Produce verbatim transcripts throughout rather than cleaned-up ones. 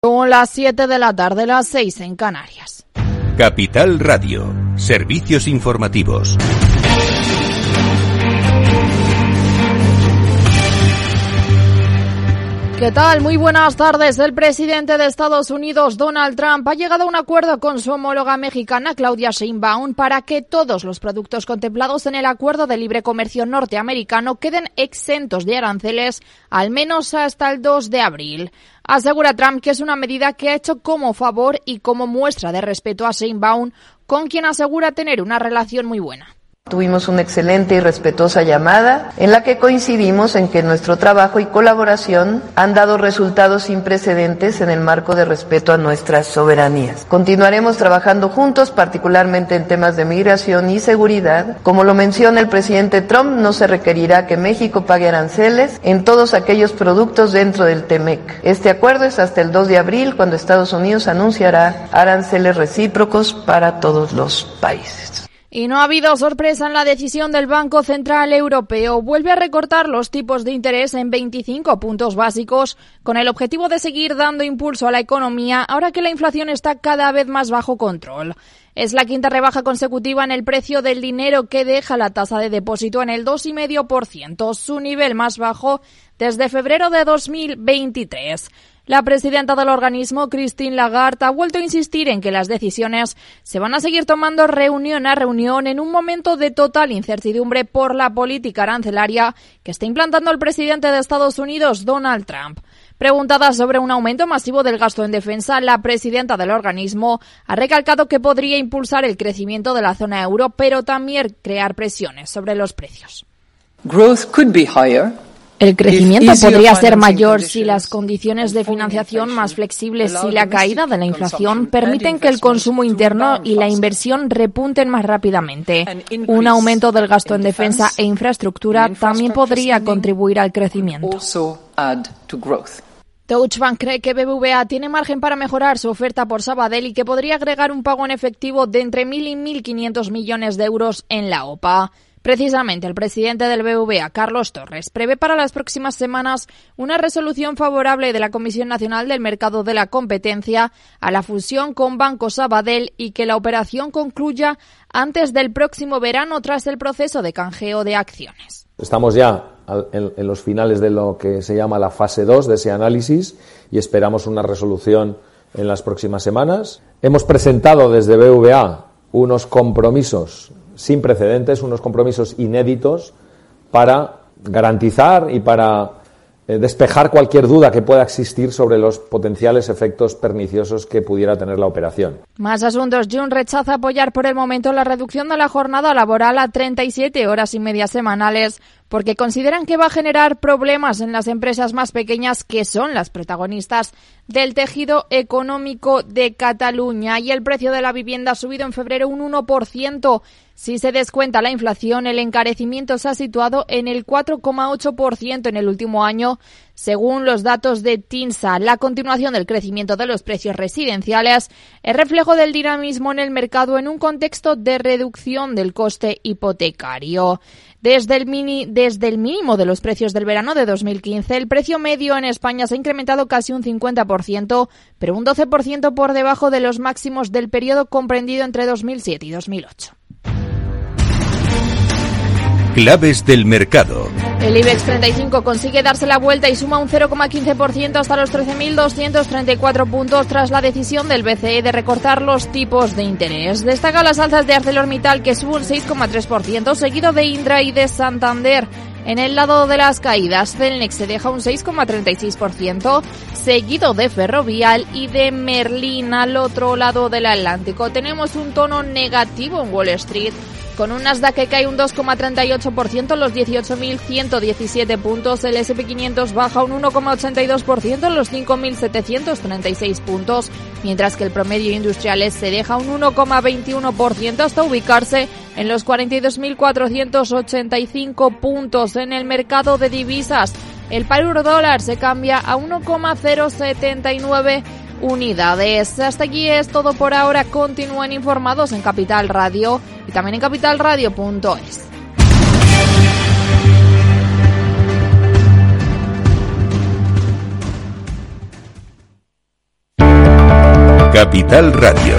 Son las siete de la tarde, las seis en Canarias. Capital Radio, servicios informativos. ¿Qué tal? Muy buenas tardes. El presidente de Estados Unidos, Donald Trump, ha llegado a un acuerdo con su homóloga mexicana, Claudia Sheinbaum, para que todos los productos contemplados en el Acuerdo de Libre Comercio norteamericano queden exentos de aranceles, al menos hasta el dos de abril. Asegura Trump que es una medida que ha hecho como favor y como muestra de respeto a Sheinbaum, con quien asegura tener una relación muy buena. Tuvimos una excelente y respetuosa llamada en la que coincidimos en que nuestro trabajo y colaboración han dado resultados sin precedentes en el marco de respeto a nuestras soberanías. Continuaremos trabajando juntos, particularmente en temas de migración y seguridad. Como lo menciona el presidente Trump, no se requerirá que México pague aranceles en todos aquellos productos dentro del T M E C. Este acuerdo es hasta el dos de abril, cuando Estados Unidos anunciará aranceles recíprocos para todos los países. Y no ha habido sorpresa en la decisión del Banco Central Europeo. Vuelve a recortar los tipos de interés en veinticinco puntos básicos con el objetivo de seguir dando impulso a la economía ahora que la inflación está cada vez más bajo control. Es la quinta rebaja consecutiva en el precio del dinero que deja la tasa de depósito en el dos coma cinco por ciento, su nivel más bajo desde febrero de dos mil veintitrés. La presidenta del organismo, Christine Lagarde, ha vuelto a insistir en que las decisiones se van a seguir tomando reunión a reunión en un momento de total incertidumbre por la política arancelaria que está implantando el presidente de Estados Unidos, Donald Trump. Preguntada sobre un aumento masivo del gasto en defensa, la presidenta del organismo ha recalcado que podría impulsar el crecimiento de la zona euro, pero también crear presiones sobre los precios. Growth could be higher. El crecimiento podría ser mayor si las condiciones de financiación más flexibles y la caída de la inflación permiten que el consumo interno y la inversión repunten más rápidamente. Un aumento del gasto en defensa e infraestructura también podría contribuir al crecimiento. Deutsche Bank cree que B B V A tiene margen para mejorar su oferta por Sabadell y que podría agregar un pago en efectivo de entre mil y mil quinientos millones de euros en la O P A. Precisamente, el presidente del B B V A, Carlos Torres, prevé para las próximas semanas una resolución favorable de la Comisión Nacional del Mercado de la Competencia a la fusión con Banco Sabadell y que la operación concluya antes del próximo verano tras el proceso de canjeo de acciones. Estamos ya en, en los finales de lo que se llama la fase dos de ese análisis y esperamos una resolución en las próximas semanas. Hemos presentado desde B B V A unos compromisos sin precedentes, unos compromisos inéditos para garantizar y para eh, despejar cualquier duda que pueda existir sobre los potenciales efectos perniciosos que pudiera tener la operación. Más asuntos. Jun rechaza apoyar por el momento la reducción de la jornada laboral a treinta y siete horas y media semanales porque consideran que va a generar problemas en las empresas más pequeñas que son las protagonistas del tejido económico de Cataluña. Y el precio de la vivienda ha subido en febrero un uno por ciento. Si se descuenta la inflación, el encarecimiento se ha situado en el cuatro coma ocho por ciento en el último año, según los datos de TINSA. La continuación del crecimiento de los precios residenciales es reflejo del dinamismo en el mercado en un contexto de reducción del coste hipotecario. Desde el, mini, desde el mínimo de los precios del verano de dos mil quince, el precio medio en España se ha incrementado casi un cincuenta por ciento, pero un doce por ciento por debajo de los máximos del periodo comprendido entre dos mil siete y dos mil ocho. Claves del mercado. El IBEX treinta y cinco consigue darse la vuelta y suma un cero coma quince por ciento hasta los trece mil doscientos treinta y cuatro puntos tras la decisión del B C E de recortar los tipos de interés. Destaca las alzas de ArcelorMittal, que sube un seis coma tres por ciento, seguido de Indra y de Santander. En el lado de las caídas, Celnex se deja un seis coma treinta y seis por ciento, seguido de Ferrovial y de Merlin. Al otro lado del Atlántico tenemos un tono negativo en Wall Street, con un Nasdaq que cae un dos coma treinta y ocho por ciento en los dieciocho mil ciento diecisiete puntos, el ese and pe quinientos baja un uno coma ochenta y dos por ciento en los cinco mil setecientos treinta y seis puntos, mientras que el promedio industriales se deja un uno coma veintiuno por ciento hasta ubicarse en los cuarenta y dos mil cuatrocientos ochenta y cinco puntos. En el mercado de divisas, el par euro dólar se cambia a uno coma cero setenta y nueve unidades. Hasta aquí es todo por ahora. Continúen informados en Capital Radio y también en capital radio punto es. Capital Radio.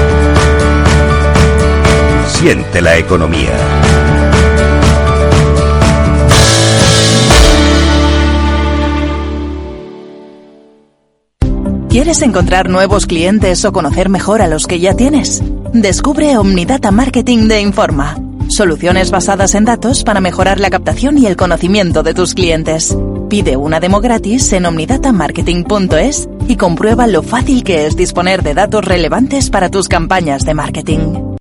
Siente la economía. ¿Quieres encontrar nuevos clientes o conocer mejor a los que ya tienes? Descubre Omnidata Marketing de Informa. Soluciones basadas en datos para mejorar la captación y el conocimiento de tus clientes. Pide una demo gratis en omnidatamarketing punto es y comprueba lo fácil que es disponer de datos relevantes para tus campañas de marketing.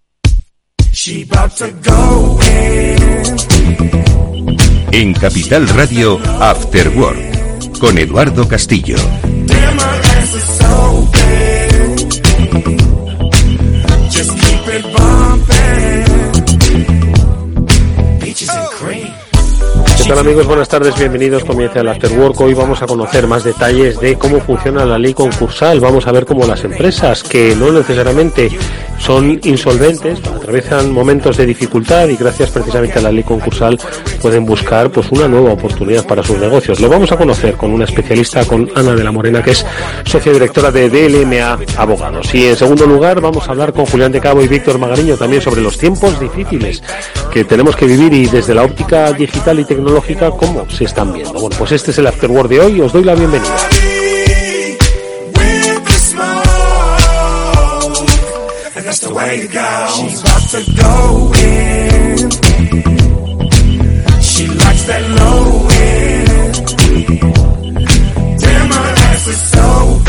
En Capital Radio, After Work, con Eduardo Castillo. ¿Qué tal, amigos? Buenas tardes, bienvenidos. Comienza el After Work. Hoy vamos a conocer más detalles de cómo funciona la ley concursal. Vamos a ver cómo las empresas que no necesariamente son insolventes atraviesan momentos de dificultad y gracias precisamente a la ley concursal pueden buscar pues una nueva oportunidad para sus negocios. Lo vamos a conocer con una especialista, con Ana de la Morena, que es socia directora de D L M A Abogados. Y en segundo lugar vamos a hablar con Julián de Cabo y Víctor Magariño también sobre los tiempos difíciles que tenemos que vivir y desde la óptica digital y tecnológica cómo se están viendo. Bueno, pues este es el After Work de hoy y os doy la bienvenida. That's the way to go. She's about to go in. She likes that low end. Damn, her ass is so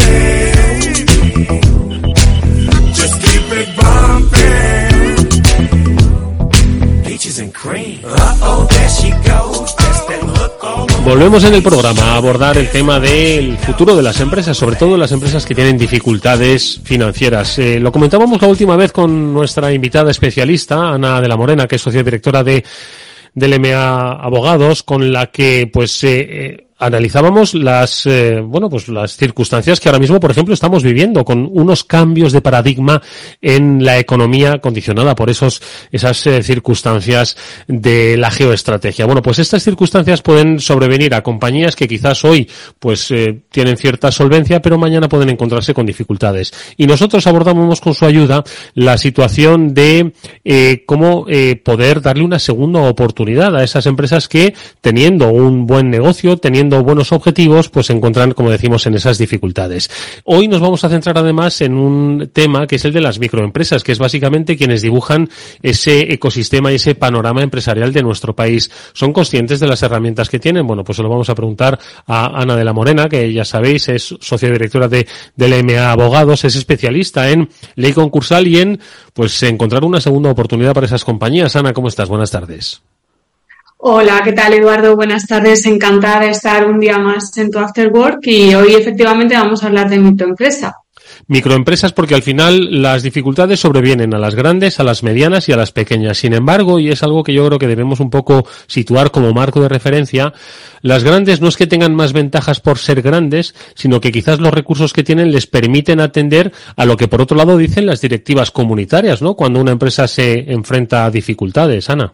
big. Just keep it bumping. Peaches and cream. Uh-oh, there she goes. That's that look all over. Volvemos en el programa a abordar el tema del futuro de las empresas, sobre todo las empresas que tienen dificultades financieras. Eh, lo comentábamos la última vez con nuestra invitada especialista, Ana de la Morena, que es socia directora de, de L M A Abogados, con la que pues eh, eh, analizábamos las eh, bueno pues las circunstancias que ahora mismo, por ejemplo, estamos viviendo, con unos cambios de paradigma en la economía condicionada por esos esas eh, circunstancias de la geoestrategia. Bueno, pues estas circunstancias pueden sobrevenir a compañías que quizás hoy pues eh, tienen cierta solvencia, pero mañana pueden encontrarse con dificultades. Y nosotros abordamos con su ayuda la situación de eh, cómo eh, poder darle una segunda oportunidad a esas empresas que, teniendo un buen negocio, teniendo buenos objetivos, pues se encuentran, como decimos, en esas dificultades. Hoy nos vamos a centrar además en un tema que es el de las microempresas, que es básicamente quienes dibujan ese ecosistema y ese panorama empresarial de nuestro país. ¿Son conscientes de las herramientas que tienen? Bueno, pues se lo vamos a preguntar a Ana de la Morena, que ya sabéis es socia directora de, de L M A Abogados, es especialista en ley concursal y en pues encontrar una segunda oportunidad para esas compañías. Ana, ¿cómo estás? Buenas tardes. Hola, ¿qué tal, Eduardo? Buenas tardes, encantada de estar un día más en tu After Work y hoy efectivamente vamos a hablar de microempresa. Microempresas porque al final las dificultades sobrevienen a las grandes, a las medianas y a las pequeñas. Sin embargo, y es algo que yo creo que debemos un poco situar como marco de referencia, las grandes no es que tengan más ventajas por ser grandes, sino que quizás los recursos que tienen les permiten atender a lo que por otro lado dicen las directivas comunitarias, ¿no? Cuando una empresa se enfrenta a dificultades. Ana.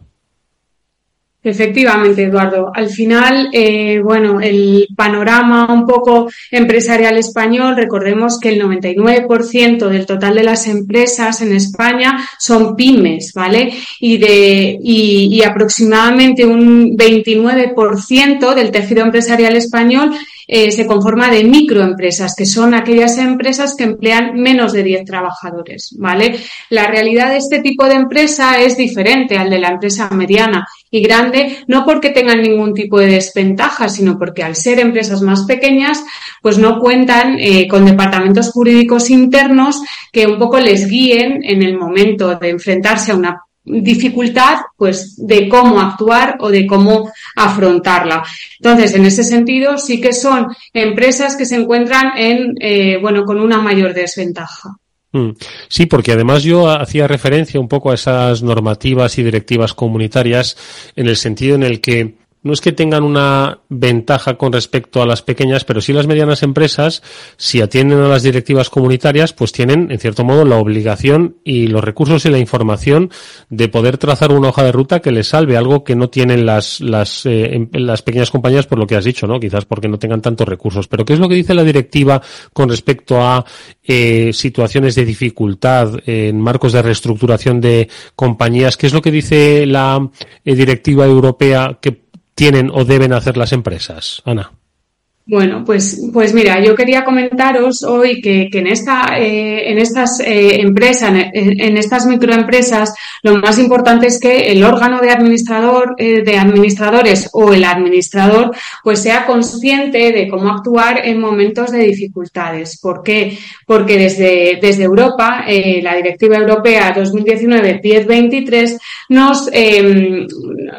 Efectivamente, Eduardo. Al final, eh, bueno, el panorama un poco empresarial español, recordemos que el noventa y nueve por ciento del total de las empresas en España son pymes, ¿vale? Y de y, y aproximadamente un veintinueve por ciento del tejido empresarial español eh, se conforma de microempresas, que son aquellas empresas que emplean menos de diez trabajadores, ¿vale? La realidad de este tipo de empresa es diferente al de la empresa mediana y grande, no porque tengan ningún tipo de desventaja, sino porque al ser empresas más pequeñas, pues no cuentan eh, con departamentos jurídicos internos que un poco les guíen en el momento de enfrentarse a una dificultad, pues de cómo actuar o de cómo afrontarla. Entonces, en ese sentido, sí que son empresas que se encuentran en, eh, bueno, con una mayor desventaja. Sí, porque además yo hacía referencia un poco a esas normativas y directivas comunitarias en el sentido en el que no es que tengan una ventaja con respecto a las pequeñas, pero sí las medianas empresas, si atienden a las directivas comunitarias, pues tienen, en cierto modo, la obligación y los recursos y la información de poder trazar una hoja de ruta que les salve, algo que no tienen las las eh, las pequeñas compañías, por lo que has dicho, ¿no? Quizás porque no tengan tantos recursos. Pero ¿qué es lo que dice la directiva con respecto a eh, situaciones de dificultad eh, en marcos de reestructuración de compañías? ¿Qué es lo que dice la eh, directiva europea que tienen o deben hacer las empresas? Ana. Bueno, pues, pues mira, yo quería comentaros hoy que, que en esta, eh, en estas eh, empresas, en, en estas microempresas, lo más importante es que el órgano de administrador, eh, de administradores o el administrador, pues sea consciente de cómo actuar en momentos de dificultades. ¿Por qué? Porque desde, desde Europa, eh, la Directiva Europea dos mil diecinueve diez veintitrés nos, eh,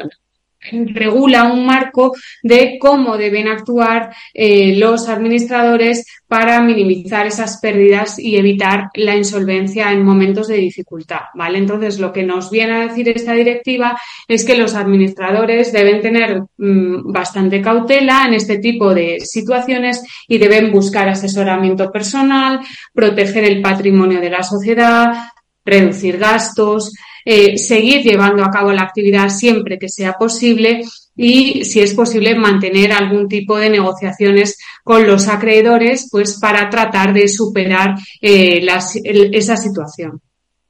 regula un marco de cómo deben actuar eh, los administradores para minimizar esas pérdidas y evitar la insolvencia en momentos de dificultad, ¿vale? Entonces, lo que nos viene a decir esta directiva es que los administradores deben tener mmm, bastante cautela en este tipo de situaciones y deben buscar asesoramiento personal, proteger el patrimonio de la sociedad, reducir gastos, eh, seguir llevando a cabo la actividad siempre que sea posible y, si es posible, mantener algún tipo de negociaciones con los acreedores, pues para tratar de superar eh, las, el, esa situación.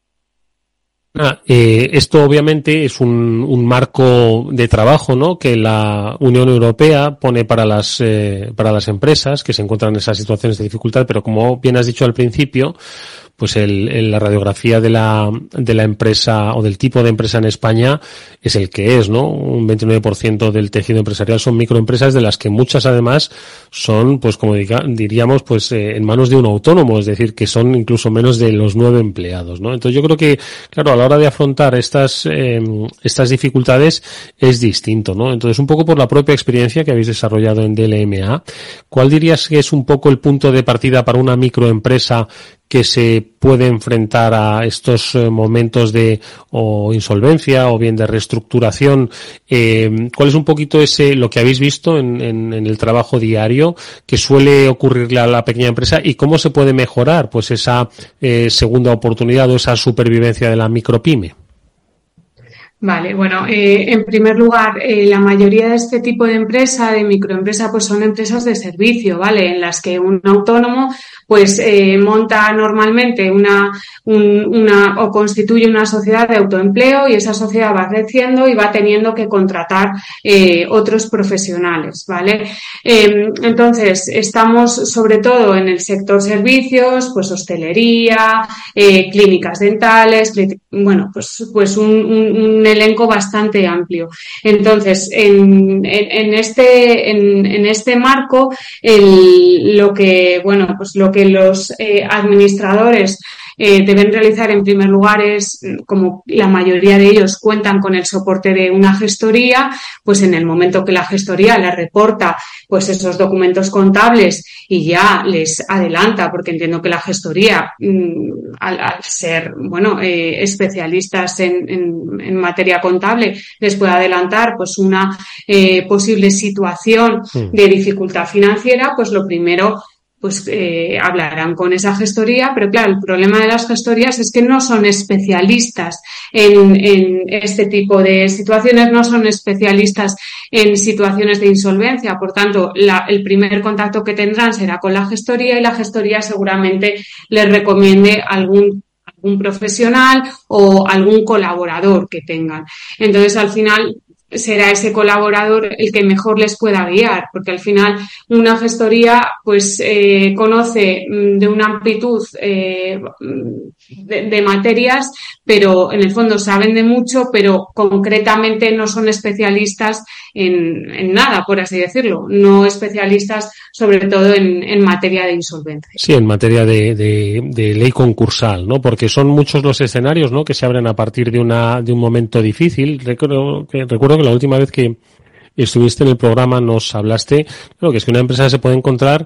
Ah, eh, esto obviamente es un, un marco de trabajo, ¿no?, que la Unión Europea pone para las eh, para las empresas que se encuentran en esas situaciones de dificultad, pero como bien has dicho al principio, pues el, el, la radiografía de la de la empresa o del tipo de empresa en España es el que es, ¿no? Un veintinueve por ciento del tejido empresarial son microempresas, de las que muchas además son, pues como diga, diríamos, pues eh, en manos de un autónomo, es decir, que son incluso menos de los nueve empleados, ¿no? Entonces yo creo que, claro, a la hora de afrontar estas eh, estas dificultades es distinto, ¿no? Entonces, un poco por la propia experiencia que habéis desarrollado en D L M A, ¿cuál dirías que es un poco el punto de partida para una microempresa que se puede enfrentar a estos eh, momentos de o insolvencia o bien de reestructuración? Eh, ¿Cuál es un poquito ese lo que habéis visto en, en, en el trabajo diario que suele ocurrirle a la pequeña empresa y cómo se puede mejorar pues esa eh, segunda oportunidad o esa supervivencia de la micropyme? Vale, bueno, eh, en primer lugar, eh, la mayoría de este tipo de empresa, de microempresa, pues son empresas de servicio, ¿vale? En las que un autónomo, pues, eh, monta normalmente una, un, una, o constituye una sociedad de autoempleo y esa sociedad va creciendo y va teniendo que contratar, eh, otros profesionales, ¿vale? Eh, entonces, estamos sobre todo en el sector servicios, pues hostelería, eh, clínicas dentales, clínicas, bueno, pues, pues un, un, un elenco bastante amplio. Entonces, en, en, en este, en, en este marco, el, lo que, bueno, pues lo que los eh, administradores Eh, deben realizar en primer lugar es, como la mayoría de ellos cuentan con el soporte de una gestoría, pues en el momento que la gestoría les reporta pues esos documentos contables y ya les adelanta, porque entiendo que la gestoría, mmm, al, al ser, bueno, eh, especialistas en, en, en materia contable, les puede adelantar pues una eh, posible situación de dificultad financiera, pues lo primero pues eh, hablarán con esa gestoría, pero claro, el problema de las gestorías es que no son especialistas en, en este tipo de situaciones, no son especialistas en situaciones de insolvencia, por tanto, la, el primer contacto que tendrán será con la gestoría y la gestoría seguramente les recomiende algún algún profesional o algún colaborador que tengan. Entonces, al final, será ese colaborador el que mejor les pueda guiar, porque al final una gestoría pues eh, conoce de una amplitud eh, de, de materias, pero en el fondo saben de mucho, pero concretamente no son especialistas en, en nada, por así decirlo, no especialistas sobre todo en, en materia de insolvencia. Sí, en materia de, de, de ley concursal, ¿no? Porque son muchos los escenarios, ¿no?, que se abren a partir de una de un momento difícil. Recuerdo que recuerdo que la última vez que estuviste en el programa nos hablaste, claro, que es que una empresa se puede encontrar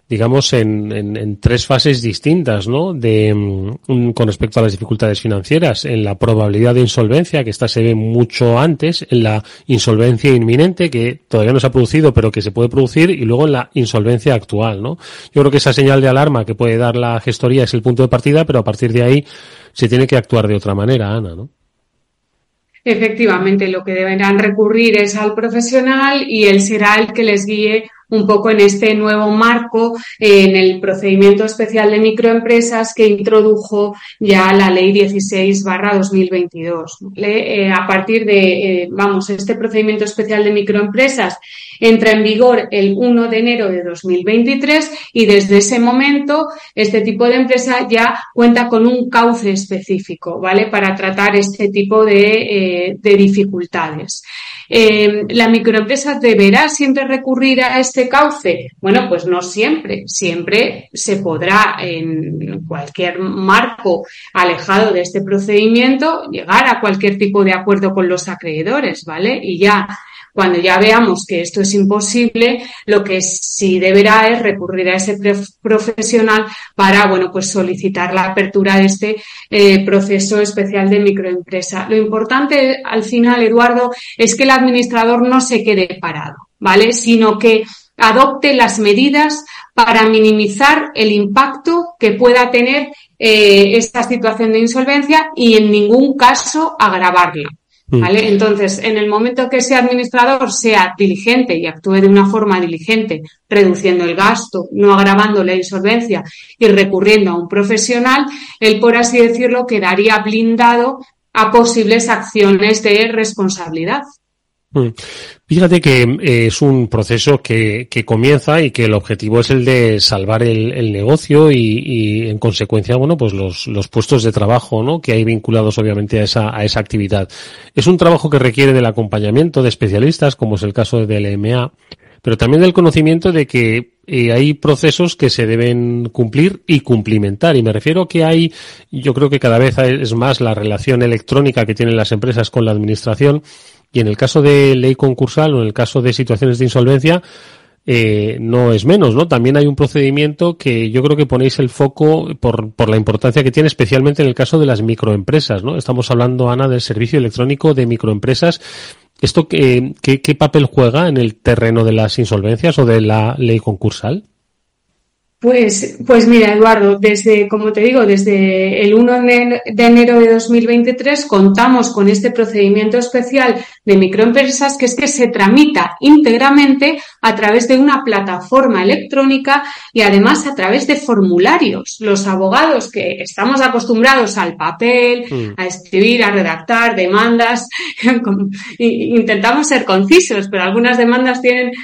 digamos, en, en, en tres fases distintas, ¿no? De, um, con respecto a las dificultades financieras. En la probabilidad de insolvencia, que esta se ve mucho antes, en la insolvencia inminente, que todavía no se ha producido, pero que se puede producir, y luego en la insolvencia actual, ¿no? Yo creo que esa señal de alarma que puede dar la gestoría es el punto de partida, pero a partir de ahí se tiene que actuar de otra manera, Ana, ¿no? Efectivamente, lo que deberán recurrir es al profesional y él será el que les guíe un poco en este nuevo marco, eh, en el procedimiento especial de microempresas que introdujo ya la ley dieciséis barra dos mil veintidós. ¿Vale? Eh, a partir de, eh, vamos, este procedimiento especial de microempresas entra en vigor el uno de enero de dos mil veintitrés y desde ese momento este tipo de empresa ya cuenta con un cauce específico, ¿vale? Para tratar este tipo de, eh, de dificultades. Eh, ¿La microempresa deberá siempre recurrir a este cauce? Bueno, pues no siempre. Siempre se podrá, en cualquier marco alejado de este procedimiento, llegar a cualquier tipo de acuerdo con los acreedores, ¿vale? Y ya, cuando ya veamos que esto es imposible, lo que sí deberá es recurrir a ese profesional para, bueno, pues solicitar la apertura de este eh, proceso especial de microempresa. Lo importante al final, Eduardo, es que el administrador no se quede parado, ¿vale? Sino que adopte las medidas para minimizar el impacto que pueda tener eh, esta situación de insolvencia y en ningún caso agravarla. ¿Vale? Entonces, en el momento que ese administrador sea diligente y actúe de una forma diligente, reduciendo el gasto, no agravando la insolvencia y recurriendo a un profesional, él, por así decirlo, quedaría blindado a posibles acciones de responsabilidad. Fíjate que eh, es un proceso que, que comienza y que el objetivo es el de salvar el, el negocio y, y en consecuencia, bueno, pues los, los puestos de trabajo, ¿no? Que hay vinculados obviamente a esa, a esa actividad. Es un trabajo que requiere del acompañamiento de especialistas, como es el caso del L M A, pero también del conocimiento de que eh, hay procesos que se deben cumplir y cumplimentar. Y me refiero que hay, yo creo que cada vez es más la relación electrónica que tienen las empresas con la administración. Y en el caso de ley concursal o en el caso de situaciones de insolvencia, eh, no es menos, ¿no? También hay un procedimiento que yo creo que ponéis el foco por, por la importancia que tiene, especialmente en el caso de las microempresas, ¿no? Estamos hablando, Ana, del servicio electrónico de microempresas. ¿Esto qué, qué, qué papel juega en el terreno de las insolvencias o de la ley concursal? Pues, pues mira, Eduardo, desde, como te digo, desde el uno de enero de dos mil veintitrés contamos con este procedimiento especial de microempresas que es que se tramita íntegramente a través de una plataforma electrónica y además a través de formularios. Los abogados que estamos acostumbrados al papel, mm. a escribir, a redactar demandas, intentamos ser concisos, pero algunas demandas tienen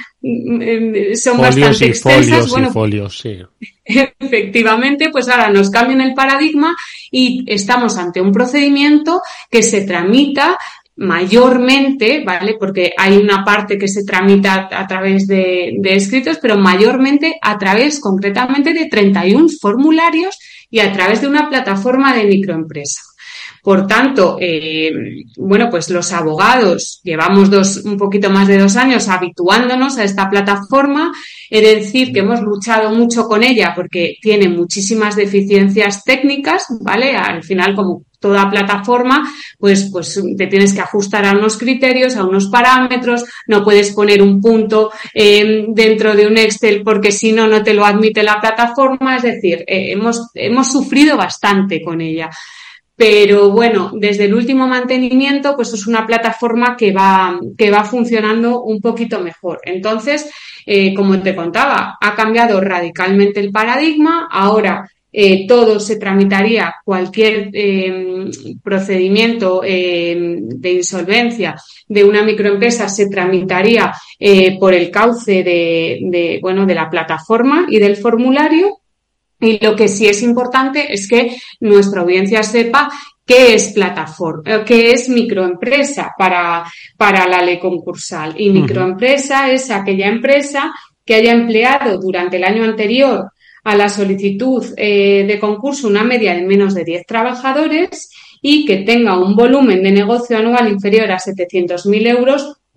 son folios bastante y extensas. Folios bueno, y folios, sí. Efectivamente, pues ahora nos cambian el paradigma y estamos ante un procedimiento que se tramita mayormente, ¿vale? Porque hay una parte que se tramita a través de, de escritos, pero mayormente a través concretamente de treinta y uno formularios y a través de una plataforma de microempresa. Por tanto, eh, bueno, pues los abogados llevamos dos, un poquito más de dos años habituándonos a esta plataforma. He de decir que hemos luchado mucho con ella porque tiene muchísimas deficiencias técnicas, ¿vale? Al final, como toda plataforma, pues, pues te tienes que ajustar a unos criterios, a unos parámetros, no puedes poner un punto eh, dentro de un Excel porque si no, no te lo admite la plataforma. Es decir, eh, hemos, hemos sufrido bastante con ella. Pero bueno, desde el último mantenimiento, pues es una plataforma que va, que va funcionando un poquito mejor. Entonces, eh, como te contaba, ha cambiado radicalmente el paradigma. Ahora eh, todo se tramitaría, cualquier eh, procedimiento eh, de insolvencia de una microempresa se tramitaría eh, por el cauce de, de, bueno, de la plataforma y del formulario. Y lo que sí es importante es que nuestra audiencia sepa qué es plataforma, qué es microempresa para, para la ley concursal. Y microempresa uh-huh. es aquella empresa que haya empleado durante el año anterior a la solicitud eh, de concurso una media de menos de diez trabajadores y que tenga un volumen de negocio anual inferior a setecientos mil euros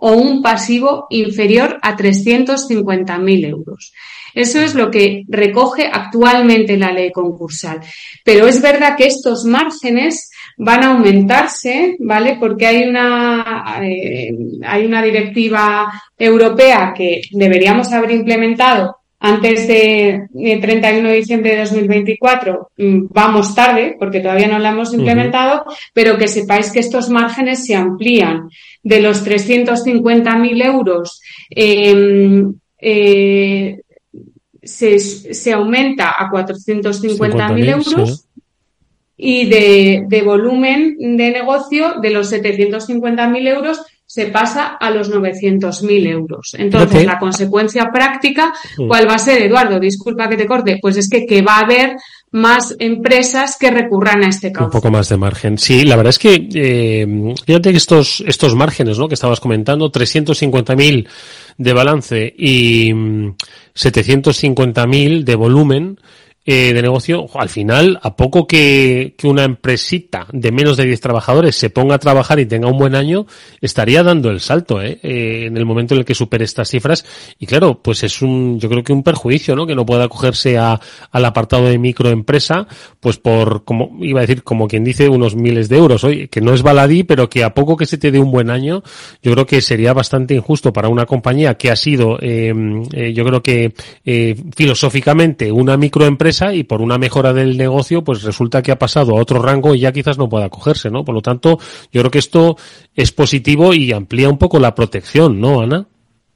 o un pasivo inferior a trescientos cincuenta mil euros. Eso es lo que recoge actualmente la ley concursal. Pero es verdad que estos márgenes van a aumentarse, ¿vale? Porque hay una, eh, hay una directiva europea que deberíamos haber implementado antes de treinta y uno de diciembre de dos mil veinticuatro. Vamos tarde, porque todavía no la hemos implementado, uh-huh. pero que sepáis que estos márgenes se amplían de los trescientos cincuenta mil euros, eh, eh, se, se aumenta a cuatrocientos cincuenta mil euros, sí. Y de, de volumen de negocio de los setecientos cincuenta mil euros se pasa a los novecientos mil euros. Entonces, okay. La consecuencia práctica, ¿cuál va a ser, Eduardo? Disculpa que te corte. Pues es que, que va a haber más empresas que recurran a este cauce. Un poco más de margen. Sí, la verdad es que, eh, fíjate que estos, estos márgenes, ¿no?, que estabas comentando, trescientos cincuenta mil de balance y setecientos cincuenta mil de volumen, Eh, de negocio, al final, a poco que, que una empresita de menos de diez trabajadores se ponga a trabajar y tenga un buen año, estaría dando el salto, ¿eh? Eh, en el momento en el que supere estas cifras. Y claro, pues es un, yo creo que un perjuicio, ¿no?, que no pueda acogerse a, al apartado de microempresa, pues por, como, iba a decir, como quien dice, unos miles de euros. Oye, que no es baladí, pero que a poco que se te dé un buen año, yo creo que sería bastante injusto para una compañía que ha sido, eh, eh, yo creo que, eh, filosóficamente una microempresa, y por una mejora del negocio pues resulta que ha pasado a otro rango y ya quizás no pueda acogerse, ¿no? Por lo tanto, yo creo que esto es positivo y amplía un poco la protección, ¿no, Ana?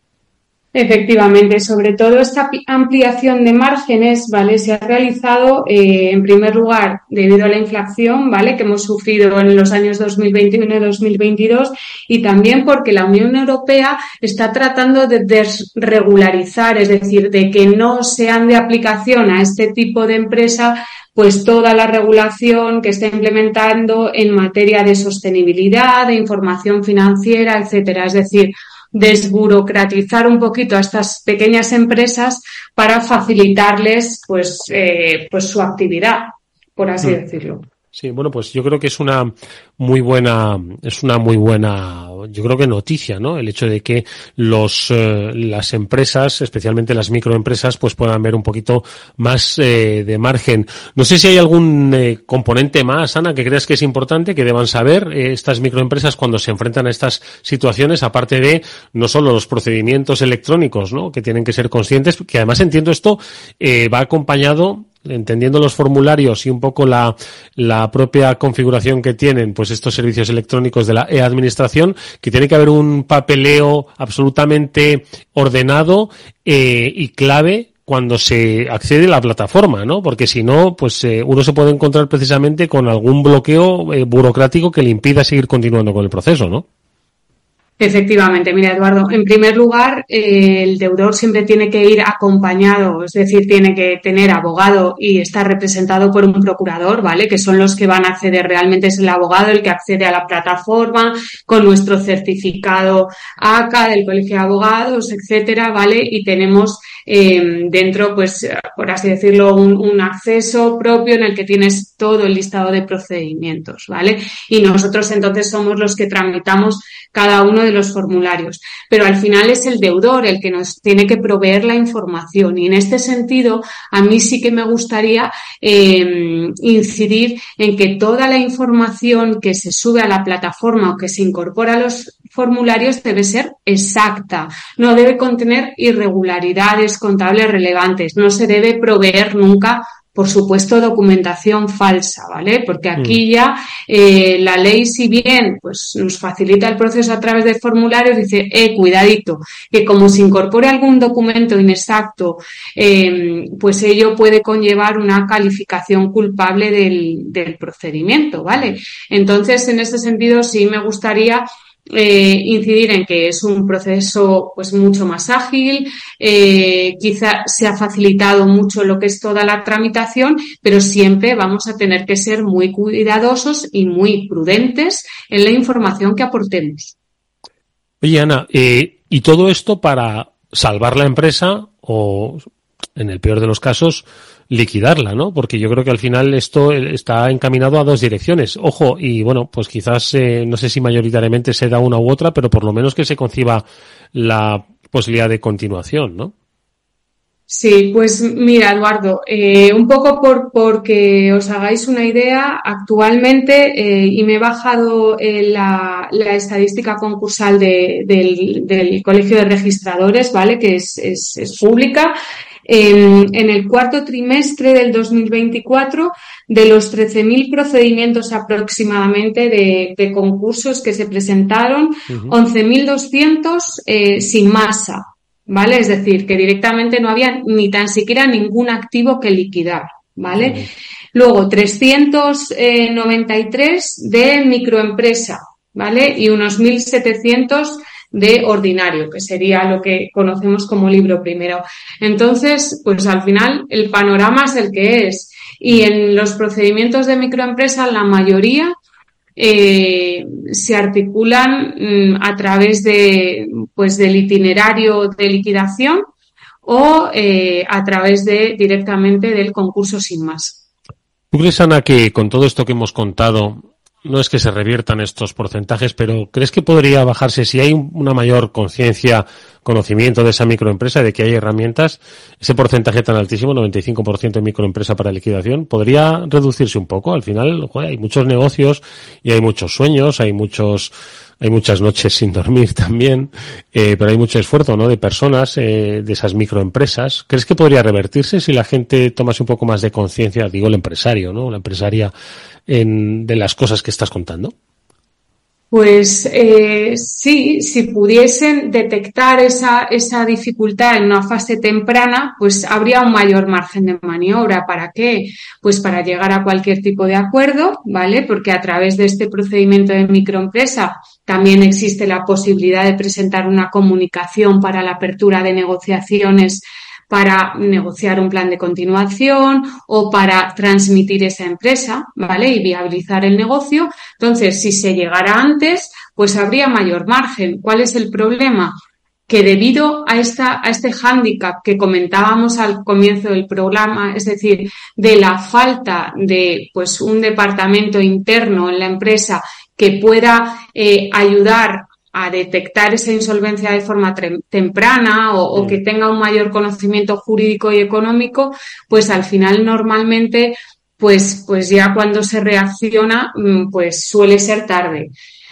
Efectivamente, sobre todo esta ampliación de márgenes, ¿vale?, se ha realizado eh, en primer lugar debido a la inflación, ¿vale?, que hemos sufrido en los años dos mil veintiuno y dos mil veintidós, y también porque la Unión Europea está tratando de desregularizar, es decir, de que no sean de aplicación a este tipo de empresa pues toda la regulación que está implementando en materia de sostenibilidad, de información financiera, etcétera. Es decir, desburocratizar un poquito a estas pequeñas empresas para facilitarles pues eh, pues su actividad, por así mm. decirlo. Sí, bueno, pues yo creo que es una muy buena, es una muy buena, yo creo que noticia, ¿no? El hecho de que los, eh, las empresas, especialmente las microempresas, pues puedan ver un poquito más eh, de margen. No sé si hay algún eh, componente más, Ana, que creas que es importante, que deban saber eh, estas microempresas cuando se enfrentan a estas situaciones, aparte de no solo los procedimientos electrónicos, ¿no?, que tienen que ser conscientes, que además entiendo esto eh, va acompañado, entendiendo los formularios y un poco la, la propia configuración que tienen pues estos servicios electrónicos de la e-administración, que tiene que haber un papeleo absolutamente ordenado eh, y clave cuando se accede a la plataforma, ¿no? Porque si no, pues eh, uno se puede encontrar precisamente con algún bloqueo eh, burocrático que le impida seguir continuando con el proceso, ¿no? Efectivamente, mira, Eduardo, en primer lugar, eh, el deudor siempre tiene que ir acompañado, es decir, tiene que tener abogado y estar representado por un procurador, ¿vale?, que son los que van a acceder, realmente es el abogado el que accede a la plataforma con nuestro certificado A C A del Colegio de Abogados, etcétera, ¿vale? Y tenemos eh, dentro, pues, por así decirlo, un, un acceso propio en el que tienes todo el listado de procedimientos, ¿vale? Y nosotros entonces somos los que tramitamos cada uno de los formularios, pero al final es el deudor el que nos tiene que proveer la información, y en este sentido a mí sí que me gustaría eh, incidir en que toda la información que se sube a la plataforma o que se incorpora a los formularios debe ser exacta, no debe contener irregularidades contables relevantes, no se debe proveer nunca, por supuesto, documentación falsa, ¿vale? Porque aquí ya eh, la ley, si bien pues nos facilita el proceso a través de formularios, dice, eh, cuidadito, que como se incorpore algún documento inexacto, eh, pues ello puede conllevar una calificación culpable del, del procedimiento, ¿vale? Entonces, en este sentido, sí me gustaría Eh, incidir en que es un proceso pues mucho más ágil, eh, quizá se ha facilitado mucho lo que es toda la tramitación, pero siempre vamos a tener que ser muy cuidadosos y muy prudentes en la información que aportemos. Oye, Ana, eh, ¿y todo esto para salvar la empresa o, en el peor de los casos, liquidarla, ¿no? Porque yo creo que al final esto está encaminado a dos direcciones. Ojo, y bueno, pues quizás, eh, no sé si mayoritariamente se da una u otra, pero por lo menos que se conciba la posibilidad de continuación, ¿no? Sí, pues mira, Eduardo, eh, un poco por porque os hagáis una idea, actualmente, eh, y me he bajado eh, la, la estadística concursal de, del, del Colegio de Registradores, ¿vale? Que es, es, es pública. En, en el cuarto trimestre del dos mil veinticuatro, de los trece mil procedimientos aproximadamente de, de concursos que se presentaron, uh-huh. once mil doscientos eh, sin masa. ¿Vale? Es decir, que directamente no había ni tan siquiera ningún activo que liquidar, ¿vale? Uh-huh. Luego, trescientos noventa y tres de microempresa, ¿vale? Y unos mil setecientos de ordinario, que sería lo que conocemos como libro primero. Entonces, pues al final el panorama es el que es. Y en los procedimientos de microempresa, la mayoría Eh, se articulan mm, a través de, pues, del itinerario de liquidación o eh, a través de directamente del concurso sin más. ¿Tú crees, Ana, que con todo esto que hemos contado, no es que se reviertan estos porcentajes, pero crees que podría bajarse si hay una mayor conciencia, conocimiento de esa microempresa, de que hay herramientas, ese porcentaje tan altísimo, noventa y cinco por ciento de microempresa para liquidación, podría reducirse un poco? Al final, joder, hay muchos negocios y hay muchos sueños, hay muchos, hay muchas noches sin dormir también, eh, pero hay mucho esfuerzo, ¿no?, de personas, eh, de esas microempresas. ¿Crees que podría revertirse si la gente tomase un poco más de conciencia, digo el empresario, ¿no?, la empresaria, en, de las cosas que estás contando? Pues eh, sí, si pudiesen detectar esa, esa dificultad en una fase temprana, pues habría un mayor margen de maniobra. ¿Para qué? Pues para llegar a cualquier tipo de acuerdo, ¿vale? Porque a través de este procedimiento de microempresa también existe la posibilidad de presentar una comunicación para la apertura de negociaciones, para negociar un plan de continuación o para transmitir esa empresa, ¿vale? Y viabilizar el negocio. Entonces, si se llegara antes, pues habría mayor margen. ¿Cuál es el problema? Que debido a esta, a este hándicap que comentábamos al comienzo del programa, es decir, de la falta de, pues, un departamento interno en la empresa que pueda eh, ayudar a detectar esa insolvencia de forma tre- temprana o, o que tenga un mayor conocimiento jurídico y económico, pues al final normalmente, pues, pues ya cuando se reacciona, pues suele ser tarde.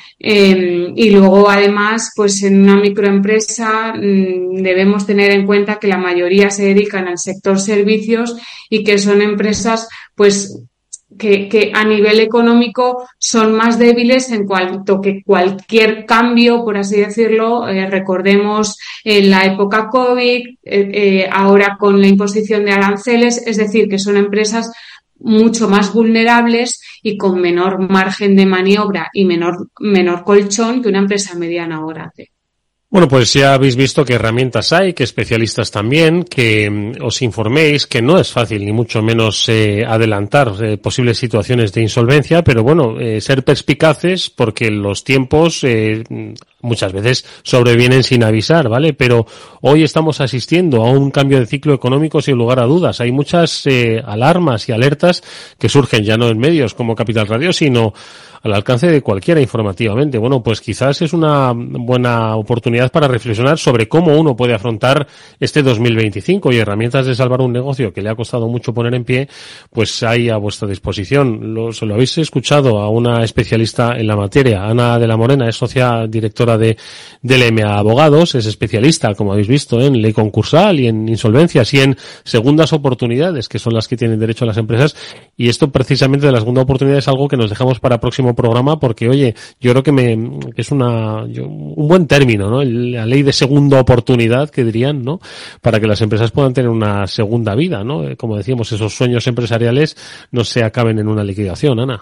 Eh, y luego además, pues en una microempresa mmm, debemos tener en cuenta que la mayoría se dedican al sector servicios y que son empresas, pues, Que, que a nivel económico son más débiles en cuanto que cualquier cambio, por así decirlo, eh, recordemos en la época COVID, eh, eh, ahora con la imposición de aranceles, es decir, que son empresas mucho más vulnerables y con menor margen de maniobra y menor, menor colchón que una empresa mediana o grande. Bueno, pues ya habéis visto qué herramientas hay, qué especialistas también, que mm, os informéis, que no es fácil ni mucho menos eh, adelantar eh, posibles situaciones de insolvencia, pero bueno, eh, ser perspicaces porque los tiempos eh, muchas veces sobrevienen sin avisar, ¿vale? Pero hoy estamos asistiendo a un cambio de ciclo económico sin lugar a dudas. Hay muchas eh, alarmas y alertas que surgen ya no en medios como Capital Radio, sino al alcance de cualquiera informativamente. Bueno, pues quizás es una buena oportunidad para reflexionar sobre cómo uno puede afrontar este dos mil veinticinco, y herramientas de salvar un negocio que le ha costado mucho poner en pie, pues hay a vuestra disposición. Lo, se lo habéis escuchado a una especialista en la materia, Ana de la Morena, es socia directora de, de L M A Abogados, es especialista, como habéis visto, en ley concursal y en insolvencias y en segundas oportunidades, que son las que tienen derecho las empresas, y esto precisamente de la segunda oportunidad es algo que nos dejamos para próximo programa, porque oye, yo creo que me que es una yo, un buen término, ¿no? La ley de segunda oportunidad, que dirían, ¿no? Para que las empresas puedan tener una segunda vida, ¿no? Como decíamos, esos sueños empresariales no se acaben en una liquidación, Ana.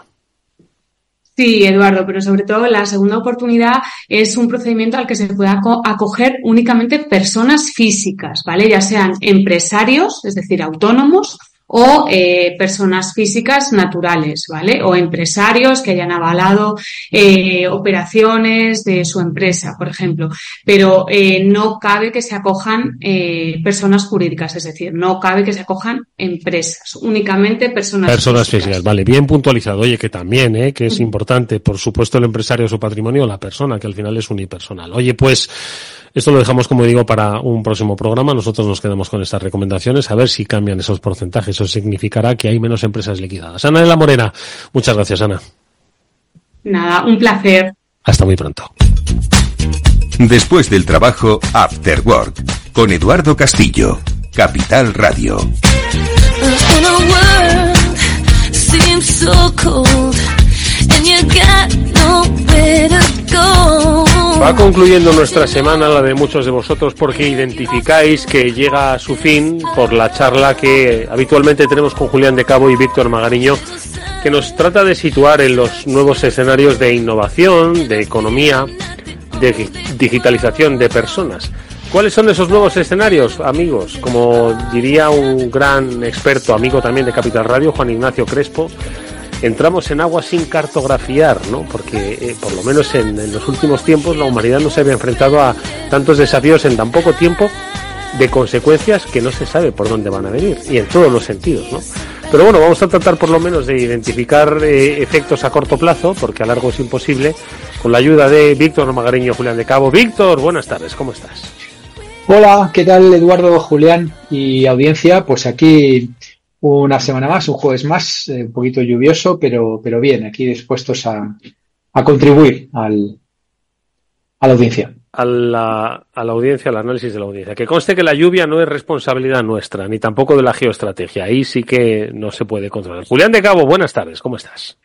Sí, Eduardo, pero sobre todo la segunda oportunidad es un procedimiento al que se pueda acoger únicamente personas físicas, ¿vale? Ya sean empresarios, es decir, autónomos, o eh, personas físicas naturales, ¿vale? O empresarios que hayan avalado eh, operaciones de su empresa, por ejemplo. Pero eh, no cabe que se acojan eh, personas jurídicas, es decir, no cabe que se acojan empresas, únicamente personas, personas físicas. físicas. Vale, bien puntualizado. Oye, que también, ¿eh? Que es importante, por supuesto, el empresario, su patrimonio, la persona, que al final es unipersonal. Oye, pues esto lo dejamos, como digo, para un próximo programa. Nosotros nos quedamos con estas recomendaciones, a ver si cambian esos porcentajes. Eso significará que hay menos empresas liquidadas. Ana de la Morena, muchas gracias, Ana. Nada, un placer. Hasta muy pronto. Después del trabajo, After Work, con Eduardo Castillo, Capital Radio. Va concluyendo nuestra semana, la de muchos de vosotros, porque identificáis que llega a su fin por la charla que habitualmente tenemos con Julián de Cabo y Víctor Magariño, que nos trata de situar en los nuevos escenarios de innovación, de economía, de digitalización de personas. ¿Cuáles son esos nuevos escenarios, amigos? Como diría un gran experto, amigo también de Capital Radio, Juan Ignacio Crespo, entramos en agua sin cartografiar, ¿no? Porque eh, por lo menos en, en los últimos tiempos la humanidad no se había enfrentado a tantos desafíos en tan poco tiempo, de consecuencias que no se sabe por dónde van a venir, y en todos los sentidos, ¿no? Pero bueno, vamos a tratar por lo menos de identificar eh, efectos a corto plazo, porque a largo es imposible, con la ayuda de Víctor Magariño, Julián de Cabo. Víctor, buenas tardes, ¿cómo estás? Hola, ¿qué tal, Eduardo, Julián y audiencia? Pues aquí una semana más, un jueves más, eh, un poquito lluvioso, pero pero bien, aquí dispuestos a, a contribuir al, a la audiencia. A la, a la audiencia, al análisis de la audiencia. Que conste que la lluvia no es responsabilidad nuestra, ni tampoco de la geoestrategia. Ahí sí que no se puede controlar. Julián de Cabo, buenas tardes, ¿cómo estás?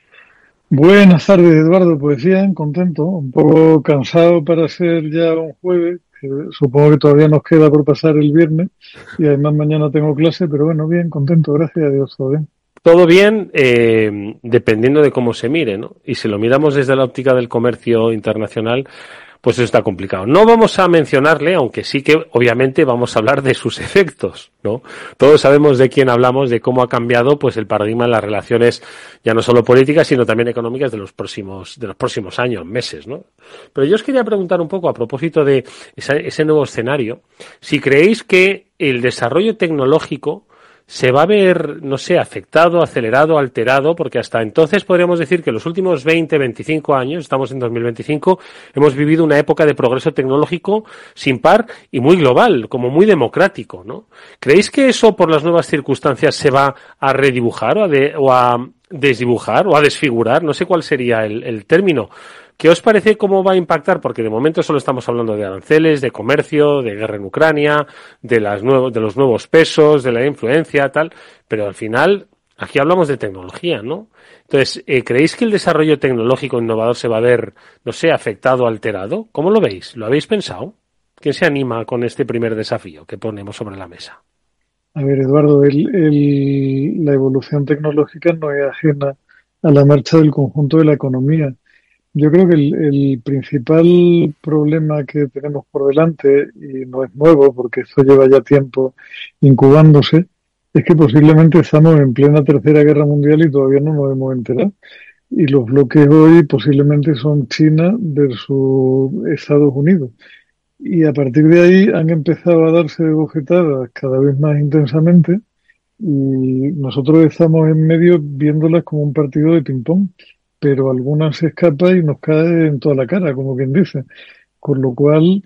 Buenas tardes, Eduardo. Pues bien, contento, un poco cansado para ser ya un jueves, que supongo que todavía nos queda por pasar el viernes, y además mañana tengo clase, pero bueno, bien, contento, gracias a Dios, todo bien. Todo bien, eh, dependiendo de cómo se mire, ¿no? Y si lo miramos desde la óptica del comercio internacional, pues eso está complicado. No vamos a mencionarle, aunque sí que obviamente vamos a hablar de sus efectos, ¿no? Todos sabemos de quién hablamos, de cómo ha cambiado pues el paradigma en las relaciones, ya no solo políticas, sino también económicas de los próximos, de los próximos años, meses, ¿no? Pero yo os quería preguntar un poco a propósito de ese, ese nuevo escenario, si creéis que el desarrollo tecnológico se va a ver, no sé, afectado, acelerado, alterado, porque hasta entonces podríamos decir que los últimos veinte, veinticinco años, estamos en dos mil veinticinco, hemos vivido una época de progreso tecnológico sin par y muy global, como muy democrático, ¿no? ¿Creéis que eso, por las nuevas circunstancias, se va a redibujar o a, de, o a desdibujar o a desfigurar? No sé cuál sería el, el término. ¿Qué os parece cómo va a impactar? Porque de momento solo estamos hablando de aranceles, de comercio, de guerra en Ucrania, de las nuevos, de los nuevos pesos, de la influencia, tal, pero al final aquí hablamos de tecnología, ¿no? Entonces, eh, ¿creéis que el desarrollo tecnológico innovador se va a ver, no sé, afectado, alterado? ¿Cómo lo veis? ¿Lo habéis pensado? ¿Quién se anima con este primer desafío que ponemos sobre la mesa? A ver, Eduardo, el, el, la evolución tecnológica no es ajena a la marcha del conjunto de la economía. Yo creo que el, el principal problema que tenemos por delante, y no es nuevo porque esto lleva ya tiempo incubándose, es que posiblemente estamos en plena Tercera Guerra Mundial y todavía no nos hemos enterado. Y los bloques hoy posiblemente son China versus Estados Unidos. Y a partir de ahí han empezado a darse bofetadas cada vez más intensamente y nosotros estamos en medio viéndolas como un partido de ping-pong, pero algunas se escapa y nos cae en toda la cara, como quien dice. Con lo cual,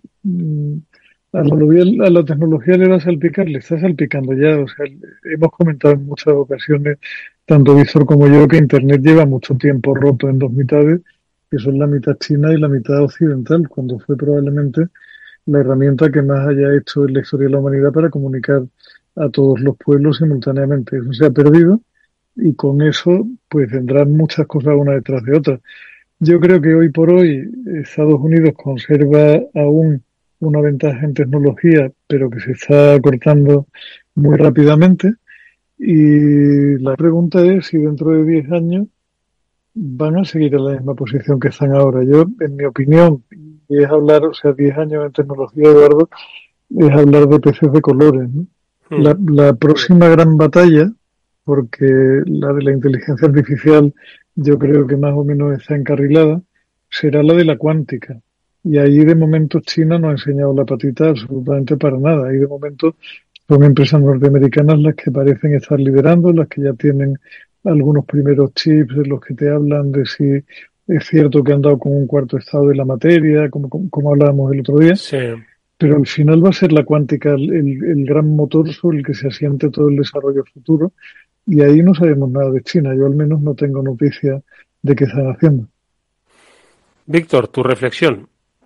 a la, a la tecnología le va a salpicar, le está salpicando ya. O sea, hemos comentado en muchas ocasiones, tanto Víctor como yo, que Internet lleva mucho tiempo roto en dos mitades, que son la mitad china y la mitad occidental, cuando fue probablemente la herramienta que más haya hecho en la historia de la humanidad para comunicar a todos los pueblos simultáneamente. Eso se ha perdido. Y con eso pues vendrán muchas cosas una detrás de otra. Yo creo que hoy por hoy Estados Unidos conserva aún una ventaja en tecnología, pero que se está cortando muy rápidamente. Y la pregunta es si dentro de diez años van a seguir en la misma posición que están ahora. Yo, en mi opinión, y es hablar, o sea, diez años en tecnología, Eduardo, es hablar de peces de colores, ¿no? Mm. La, la próxima gran batalla porque la de la inteligencia artificial yo creo que más o menos está encarrilada, será la de la cuántica. Y ahí de momento China no ha enseñado la patita absolutamente para nada. Ahí de momento son empresas norteamericanas las que parecen estar liderando, las que ya tienen algunos primeros chips en los que te hablan de si es cierto que han dado con un cuarto estado de la materia, como, como, como hablábamos el otro día. Sí. Pero al final va a ser la cuántica el, el, el gran motor sobre el que se asiente todo el desarrollo futuro. Y ahí no sabemos nada de China. Yo al menos no tengo noticia de qué están haciendo. Víctor, tu reflexión.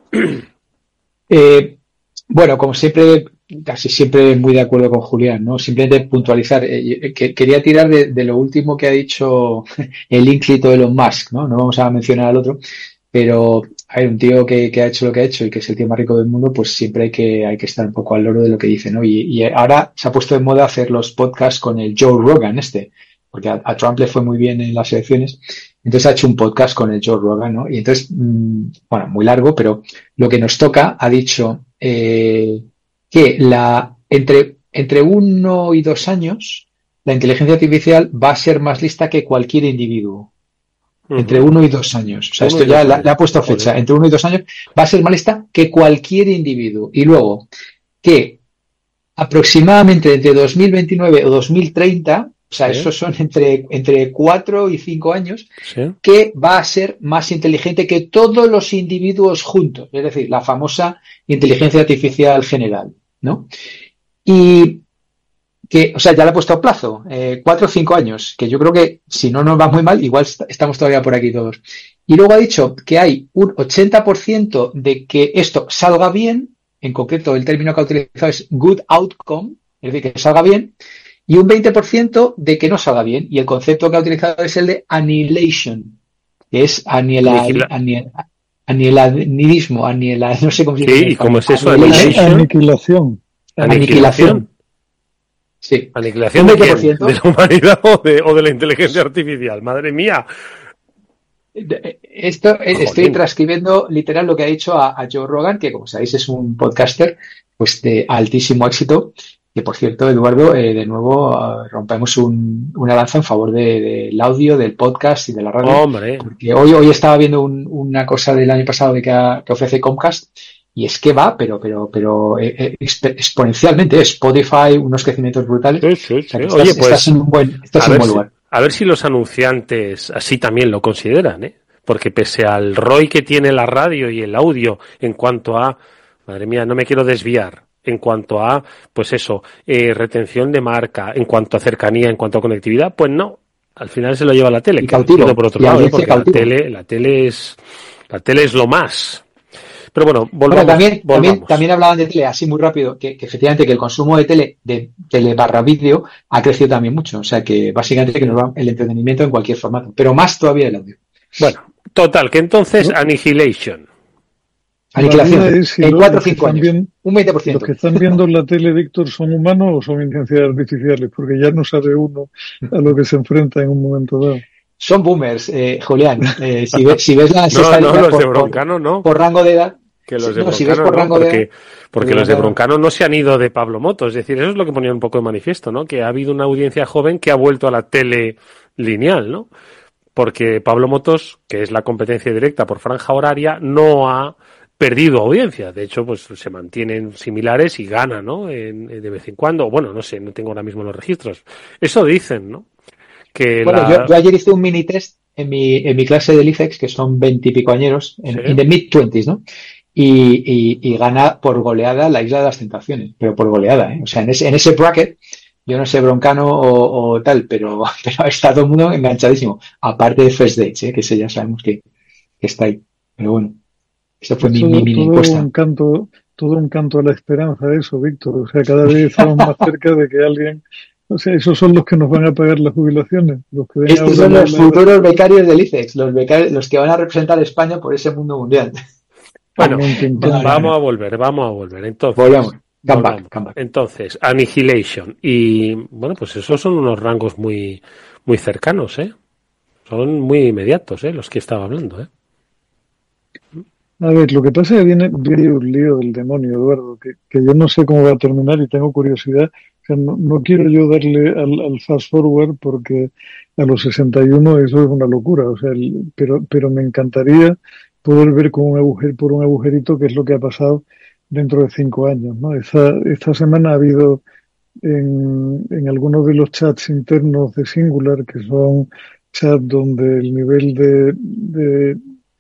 Eh, bueno, como siempre, casi siempre muy de acuerdo con Julián, ¿no? Simplemente puntualizar. Eh, que, quería tirar de, de lo último que ha dicho el ínclito Elon Musk, ¿no? No vamos a mencionar al otro, pero hay un tío que, que ha hecho lo que ha hecho y que es el tío más rico del mundo, pues siempre hay que, hay que estar un poco al loro de lo que dice, ¿no? Y, y ahora se ha puesto de moda hacer los podcasts con el Joe Rogan este, porque a, a Trump le fue muy bien en las elecciones. Entonces ha hecho un podcast con el Joe Rogan, ¿no? Y entonces, mmm, bueno, muy largo, pero lo que nos toca, ha dicho eh, que la entre, entre uno y dos años, la inteligencia artificial va a ser más lista que cualquier individuo. Uh-huh. Entre uno y dos años. O sea, esto ya le ha puesto fecha. Joder. Entre uno y dos años va a ser más lista que cualquier individuo. Y luego, que aproximadamente entre dos mil veintinueve o dos mil treinta, o sea, ¿sí? Esos son entre, entre cuatro y cinco años, ¿sí? Que va a ser más inteligente que todos los individuos juntos. Es decir, la famosa inteligencia artificial general, ¿no? Y que, o sea, ya le he puesto a plazo, eh, cuatro o cinco años, que yo creo que si no nos va muy mal, igual est- estamos todavía por aquí todos. Y luego ha dicho que hay un ochenta por ciento de que esto salga bien, en concreto el término que ha utilizado es good outcome, es decir, que salga bien, y un veinte por ciento de que no salga bien, y el concepto que ha utilizado es el de annihilation, que es aniela, aniel, anielanismo, aniela, no sé cómo se dice. Sí, ¿y cómo es eso? Aniquilación. Aniquilación. Aniquilación. Sí. ¿Aniquilación de quién? ¿De la humanidad o de, o de la inteligencia artificial? ¡Madre mía! Esto, Joder. Estoy transcribiendo literal lo que ha dicho a, a Joe Rogan, que como sabéis es un podcaster pues de altísimo éxito, que por cierto, Eduardo, eh, de nuevo uh, rompemos un, una lanza en favor del de, de audio, del podcast y de la radio. ¡Hombre! Porque hoy, hoy estaba viendo un, una cosa del año pasado de que, a, que ofrece Comcast, y es que va, pero pero pero eh, exponencialmente. Spotify, unos crecimientos brutales. Sí, sí, sí. O sea, Oye, estás, pues, estás en un buen, estás en un buen lugar. Si, a ver si los anunciantes así también lo consideran, ¿eh? Porque pese al R O I que tiene la radio y el audio en cuanto a, madre mía, no me quiero desviar, en cuanto a, pues eso, eh, retención de marca, en cuanto a cercanía, en cuanto a conectividad, pues no. Al final se lo lleva la tele, y que cautivo, por otro y lado, ¿eh? Porque la cautivo. tele, la tele es, la tele es lo más. Pero bueno, volvamos. Bueno, también, volvamos. también, también hablaban de tele, así muy rápido, que, que efectivamente que el consumo de tele, de tele barra vídeo, ha crecido también mucho. O sea que básicamente que nos va el entretenimiento en cualquier formato, pero más todavía el audio. Bueno, total, que entonces, ¿no? Annihilation. Aniquilación, si en los, cuatro o los cinco años, bien, un veinte por ciento. Los que están viendo la tele, Víctor, ¿son humanos o son inteligencias artificiales? Porque ya no sabe uno a lo que se enfrenta en un momento dado. Son boomers, eh, Julián. Eh, si, ves, si ves la no, no, los por, de Broncano no. Por rango de edad. Que los de no, Broncano si ves por no, rango porque, de, porque de los de Broncano no se han ido de Pablo Motos. Es decir, eso es lo que ponía un poco de manifiesto, ¿no? Que ha habido una audiencia joven que ha vuelto a la tele lineal, ¿no? Porque Pablo Motos, que es la competencia directa por franja horaria, no ha perdido audiencia. De hecho, pues se mantienen similares y gana, ¿no? En, de vez en cuando. Bueno, no sé, no tengo ahora mismo los registros. Eso dicen, ¿no? Que bueno, la... yo, yo ayer hice un mini test en mi, en mi clase del I F E X, que son veintipico añeros, en, ¿sí? en the mid twenties, ¿no? Y, y, y gana por goleada la Isla de las Tentaciones, pero por goleada, ¿eh? O sea, en ese, en ese bracket, yo no sé Broncano o, o tal, pero, pero está todo el mundo enganchadísimo. Aparte de First Dates, ¿eh? Que ese ya sabemos que, que está ahí. Pero bueno, eso fue mi, todo, mi mini todo encuesta. Un canto, todo un canto a la esperanza de eso, Víctor. O sea, cada vez estamos más cerca de que alguien... O sea, esos son los que nos van a pagar las jubilaciones. Los que Estos son los futuros becarios del I F E X, los, becarios, los que van a representar a España por ese mundo mundial. Bueno, vamos a volver, vamos a volver. Entonces, volvamos. Come volvamos. back, come back. Entonces, Annihilation. Y bueno, pues esos son unos rangos muy, muy cercanos, ¿eh? Son muy inmediatos, ¿eh? Los que estaba hablando, ¿eh? A ver, lo que pasa es que viene, viene un lío del demonio, Eduardo, que, que yo no sé cómo va a terminar y tengo curiosidad sea, no, no quiero yo darle al, al fast forward porque a los sesenta y uno eso es una locura, o sea, el, pero, pero me encantaría poder ver con un agujero, por un agujerito qué es lo que ha pasado dentro de cinco años, ¿no? Esta, esta semana ha habido en, en algunos de los chats internos de Singular, que son chats donde el nivel de, de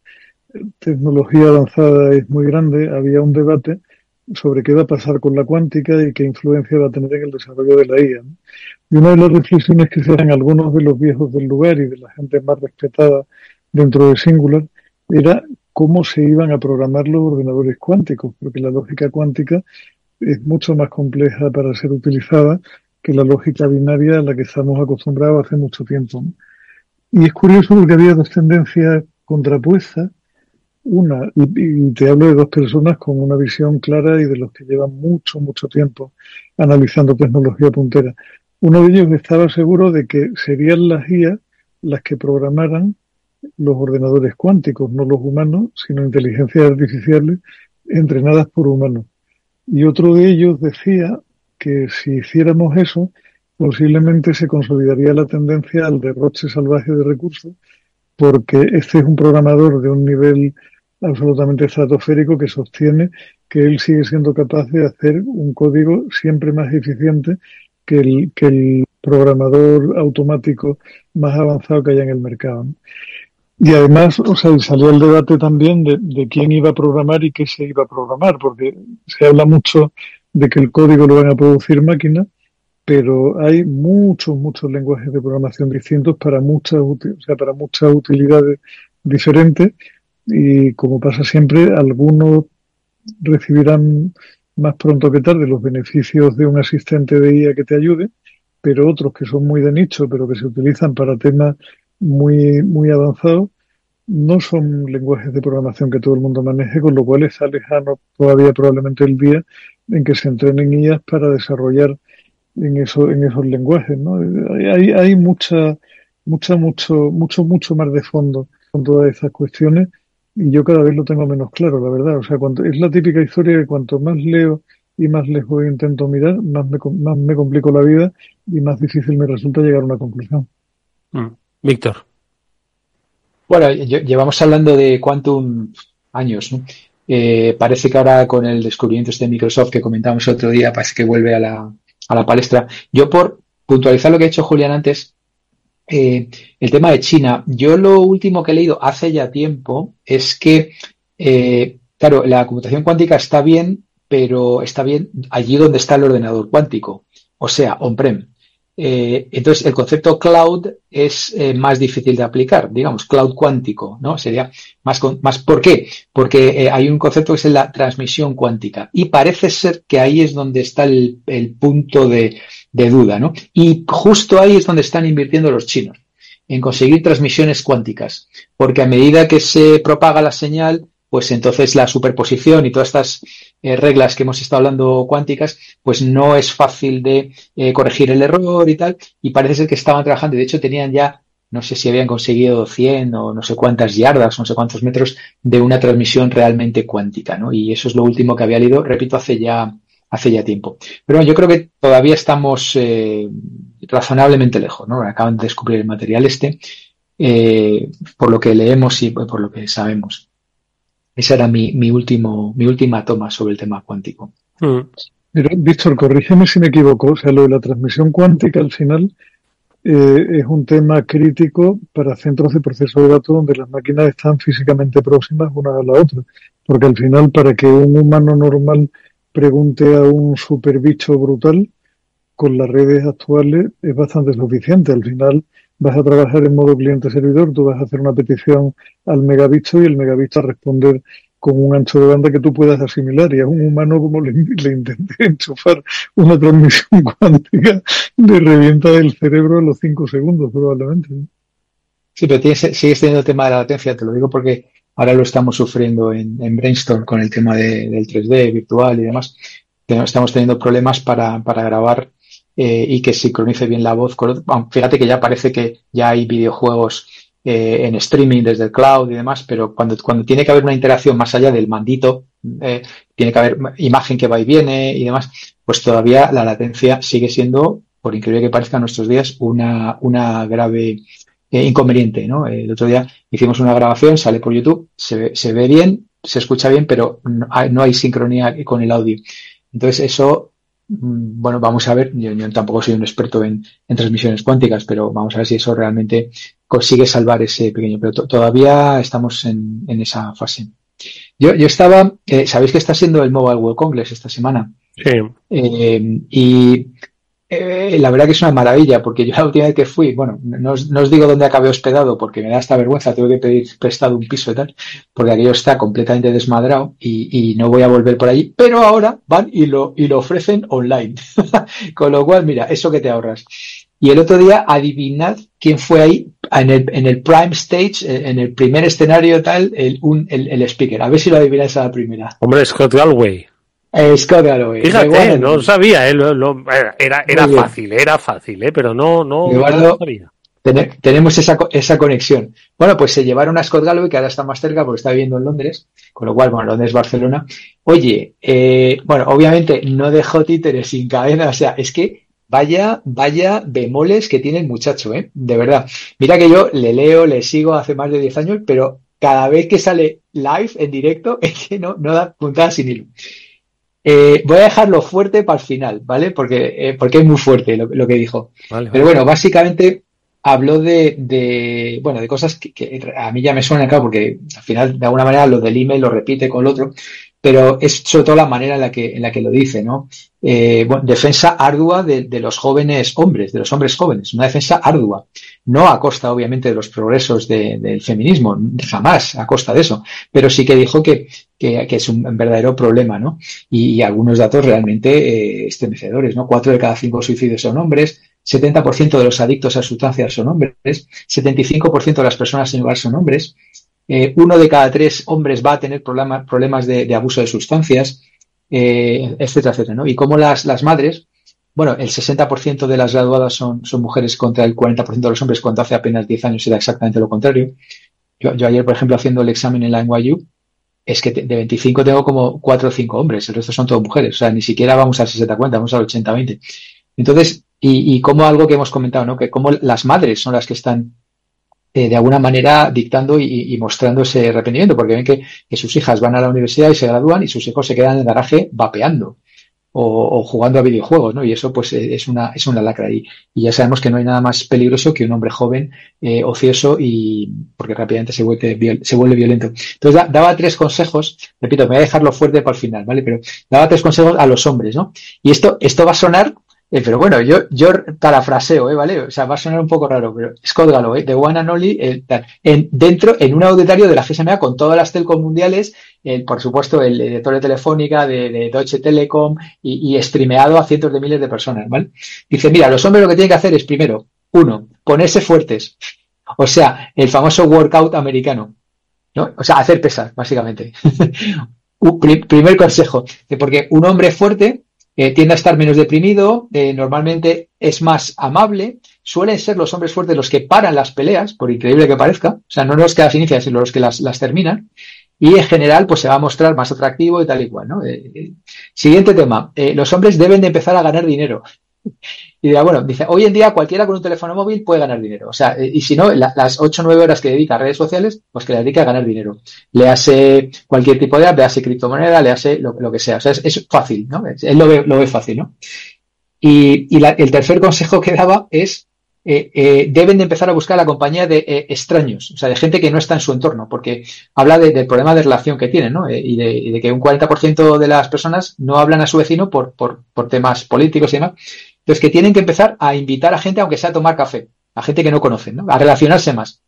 tecnología avanzada es muy grande, había un debate sobre qué va a pasar con la cuántica y qué influencia va a tener en el desarrollo de la I A, ¿no? Y una de las reflexiones que se hacen algunos de los viejos del lugar y de la gente más respetada dentro de Singular era cómo se iban a programar los ordenadores cuánticos, porque la lógica cuántica es mucho más compleja para ser utilizada que la lógica binaria a la que estamos acostumbrados hace mucho tiempo, ¿no? Y es curioso porque había dos tendencias contrapuestas. Una, y, y te hablo de dos personas con una visión clara y de los que llevan mucho, mucho tiempo analizando tecnología puntera. Uno de ellos estaba seguro de que serían las I A las que programaran los ordenadores cuánticos, no los humanos, sino inteligencias artificiales entrenadas por humanos. Y otro de ellos decía que si hiciéramos eso, posiblemente se consolidaría la tendencia al derroche salvaje de recursos, porque este es un programador de un nivel absolutamente estratosférico que sostiene que él sigue siendo capaz de hacer un código siempre más eficiente que el, que el programador automático más avanzado que haya en el mercado, ¿no? Y además, o sea, salió el debate también de, de quién iba a programar y qué se iba a programar, porque se habla mucho de que el código lo van a producir máquinas, pero hay muchos, muchos lenguajes de programación distintos para muchas, o sea, para muchas utilidades diferentes. Y como pasa siempre, algunos recibirán más pronto que tarde los beneficios de un asistente de I A que te ayude, pero otros que son muy de nicho, pero que se utilizan para temas muy, muy avanzados, no son lenguajes de programación que todo el mundo maneje, con lo cual está lejano todavía probablemente el día en que se entrenen I As para desarrollar en eso, en esos lenguajes, ¿no? Hay, hay mucha, mucha, mucho, mucho, mucho más de fondo con todas estas cuestiones. Y yo cada vez lo tengo menos claro, la verdad. O sea, cuando, es la típica historia que cuanto más leo y más lejos intento mirar, más me, más me complico la vida y más difícil me resulta llegar a una conclusión. Mm. Víctor. Bueno, llevamos hablando de quantum años, ¿no? Eh, parece que ahora con el descubrimiento de Microsoft que comentamos el otro día, parece que vuelve a la, a la palestra. Yo, por puntualizar lo que ha hecho Julián antes, Eh, el tema de China, yo lo último que he leído hace ya tiempo es que, eh, claro, la computación cuántica está bien, pero está bien allí donde está el ordenador cuántico, o sea, on-prem. Eh, entonces, el concepto cloud es eh, más difícil de aplicar, digamos, cloud cuántico, ¿no? Sería más, con, más ¿por qué? Porque eh, hay un concepto que es la transmisión cuántica y parece ser que ahí es donde está el, el punto de, de duda, ¿no? Y justo ahí es donde están invirtiendo los chinos, en conseguir transmisiones cuánticas, porque a medida que se propaga la señal, pues entonces la superposición y todas estas eh, reglas que hemos estado hablando cuánticas, pues no es fácil de eh, corregir el error y tal, y parece ser que estaban trabajando, de hecho tenían ya, no sé si habían conseguido cien o no sé cuántas yardas, no sé cuántos metros de una transmisión realmente cuántica, ¿no? Y eso es lo último que había leído, repito, hace ya hace ya tiempo. Pero bueno, yo creo que todavía estamos eh, razonablemente lejos, ¿no? Acaban de descubrir el material este, eh, por lo que leemos y por lo que sabemos. Esa era mi, mi último, mi última toma sobre el tema cuántico. Mm. Pero, Víctor, corrígeme si me equivoco. O sea, lo de la transmisión cuántica al final eh, es un tema crítico para centros de proceso de datos donde las máquinas están físicamente próximas una a la otra. Porque al final, para que un humano normal pregunte a un superbicho brutal, con las redes actuales es bastante suficiente. Al final vas a trabajar en modo cliente-servidor, tú vas a hacer una petición al megabicho y el megabicho a responder con un ancho de banda que tú puedas asimilar, y a un humano como le, le intente enchufar una transmisión cuántica, le revienta el cerebro a los cinco segundos probablemente. Sí, pero tienes, sigues teniendo el tema de la latencia, te lo digo porque ahora lo estamos sufriendo en, en Brainstorm con el tema de, del tres D virtual y demás. Estamos teniendo problemas para, para grabar eh, y que sincronice bien la voz. Con, bueno, fíjate que ya parece que ya hay videojuegos eh, en streaming desde el cloud y demás, pero cuando, cuando tiene que haber una interacción más allá del mandito eh, tiene que haber imagen que va y viene y demás, pues todavía la latencia sigue siendo, por increíble que parezca en nuestros días, una, una grave eh, inconveniente, ¿no? El otro día hicimos una grabación, sale por YouTube, se ve, se ve bien, se escucha bien, pero no hay, no hay sincronía con el audio. Entonces eso, bueno, vamos a ver, yo, yo tampoco soy un experto en, en transmisiones cuánticas, pero vamos a ver si eso realmente consigue salvar ese pequeño, pero to- todavía estamos en, en esa fase. Yo, yo estaba, eh, sabéis que está siendo el Mobile World Congress esta semana. Sí. Eh, y eh, la verdad que es una maravilla, porque yo la última vez que fui, bueno, no os, no os digo dónde acabé hospedado, porque me da esta vergüenza, tengo que pedir prestado un piso y tal, porque aquello está completamente desmadrado y, y no voy a volver por allí, pero ahora van y lo, y lo ofrecen online. Con lo cual, mira, eso que te ahorras. Y el otro día, adivinad quién fue ahí, en el, en el prime stage, en el primer escenario tal, el, un, el, el speaker. A ver si lo adivináis a la primera. Hombre, Scott Galway. Eh, Scott Galloway. Fíjate, Bueno, no sabía, eh, lo, lo, era, era Muy bien. fácil, era fácil, eh, pero no, no, Eduardo, no sabía. ten- tenemos esa, co- esa conexión. Bueno, pues se llevaron a Scott Galloway, que ahora está más cerca porque está viviendo en Londres, con lo cual, bueno, Londres, Barcelona. Oye, eh, bueno, obviamente no dejó títeres sin cadena, o sea, es que vaya, vaya bemoles que tiene el muchacho, ¿eh? De verdad. Mira que yo le leo, le sigo hace más de diez años, pero cada vez que sale live, en directo, es que no, no da puntada sin hilo. Eh, voy a dejarlo fuerte para el final, ¿vale? Porque, eh, porque es muy fuerte lo, lo que dijo. Vale, Pero vale. bueno, básicamente habló de, de bueno, de cosas que, que a mí ya me suenan, claro, porque al final, de alguna manera, lo del email lo repite con lo otro, pero es sobre todo la manera en la que, en la que lo dice, ¿no? Eh, bueno, defensa ardua de, de los jóvenes hombres, de los hombres jóvenes, una defensa ardua. No a costa, obviamente, de los progresos de- del feminismo, jamás a costa de eso, pero sí que dijo que, que, que es un verdadero problema, ¿no? Y, y algunos datos realmente eh, estremecedores, ¿no? Cuatro de cada cinco suicidios son hombres, setenta por ciento de los adictos a sustancias son hombres, setenta y cinco por ciento de las personas sin hogar son hombres, eh, uno de cada tres hombres va a tener problema- problemas de, de abuso de sustancias, eh, etcétera, etcétera, ¿no? Y como las, las madres, bueno, el sesenta por ciento de las graduadas son, son mujeres contra el cuarenta por ciento de los hombres, cuando hace apenas diez años era exactamente lo contrario. Yo, yo ayer, por ejemplo, haciendo el examen en la N Y U, es que te- de veinticinco tengo como cuatro o cinco hombres, el resto son todos mujeres. O sea, ni siquiera vamos al sesenta cuarenta, vamos al ochenta veinte. Entonces, y, y como algo que hemos comentado, ¿no? Que como las madres son las que están eh, de alguna manera dictando y, y mostrando ese arrepentimiento, porque ven que, que sus hijas van a la universidad y se gradúan y sus hijos se quedan en el garaje vapeando o, o jugando a videojuegos, ¿no? Y eso pues eh, es una, es una lacra. Y, y ya sabemos que no hay nada más peligroso que un hombre joven, eh, ocioso y porque rápidamente se vuelve, viol- se vuelve violento. Entonces da- daba tres consejos, repito, me voy a dejarlo fuerte para el final, ¿vale? Pero daba tres consejos a los hombres, ¿no? Y esto, esto va a sonar, eh, pero bueno, yo, yo parafraseo, ¿eh? ¿Vale? O sea, va a sonar un poco raro, pero Scott Galloway, de One and Only, eh, tal, en, dentro, en un auditorio de la G S M A con todas las telcos mundiales, el, por supuesto, el director de Telefónica, de, de Deutsche Telekom y, y streameado a cientos de miles de personas, ¿vale? Dice, mira, los hombres lo que tienen que hacer es, primero, uno, ponerse fuertes. O sea, el famoso workout americano, ¿no? O sea, hacer pesas, básicamente. Un pri- primer consejo, que porque un hombre fuerte eh, tiende a estar menos deprimido, eh, normalmente es más amable, suelen ser los hombres fuertes los que paran las peleas, por increíble que parezca, o sea, no los que las inician, sino los que las, las terminan, y en general pues se va a mostrar más atractivo y tal y cual, ¿no? Eh, eh, siguiente tema, eh, los hombres deben de empezar a ganar dinero. Y dirá, bueno, dice, hoy en día cualquiera con un teléfono móvil puede ganar dinero. O sea, eh, y si no, la- las ocho o nueve horas que dedica a redes sociales, pues que le dedica a ganar dinero. Le hace cualquier tipo de app, le hace criptomoneda, le hace lo, lo que sea. O sea, es, es fácil, ¿no? Es- Él lo ve, lo ve fácil, ¿no? Y, y la- el tercer consejo que daba es, eh, eh, deben de empezar a buscar la compañía de eh, extraños, o sea, de gente que no está en su entorno, porque habla de- del problema de relación que tienen, ¿no? Eh, y, de, y de que un cuarenta por ciento de las personas no hablan a su vecino por, por, por temas políticos y demás. Entonces, que tienen que empezar a invitar a gente, aunque sea a tomar café, a gente que no conocen, ¿no? A relacionarse más.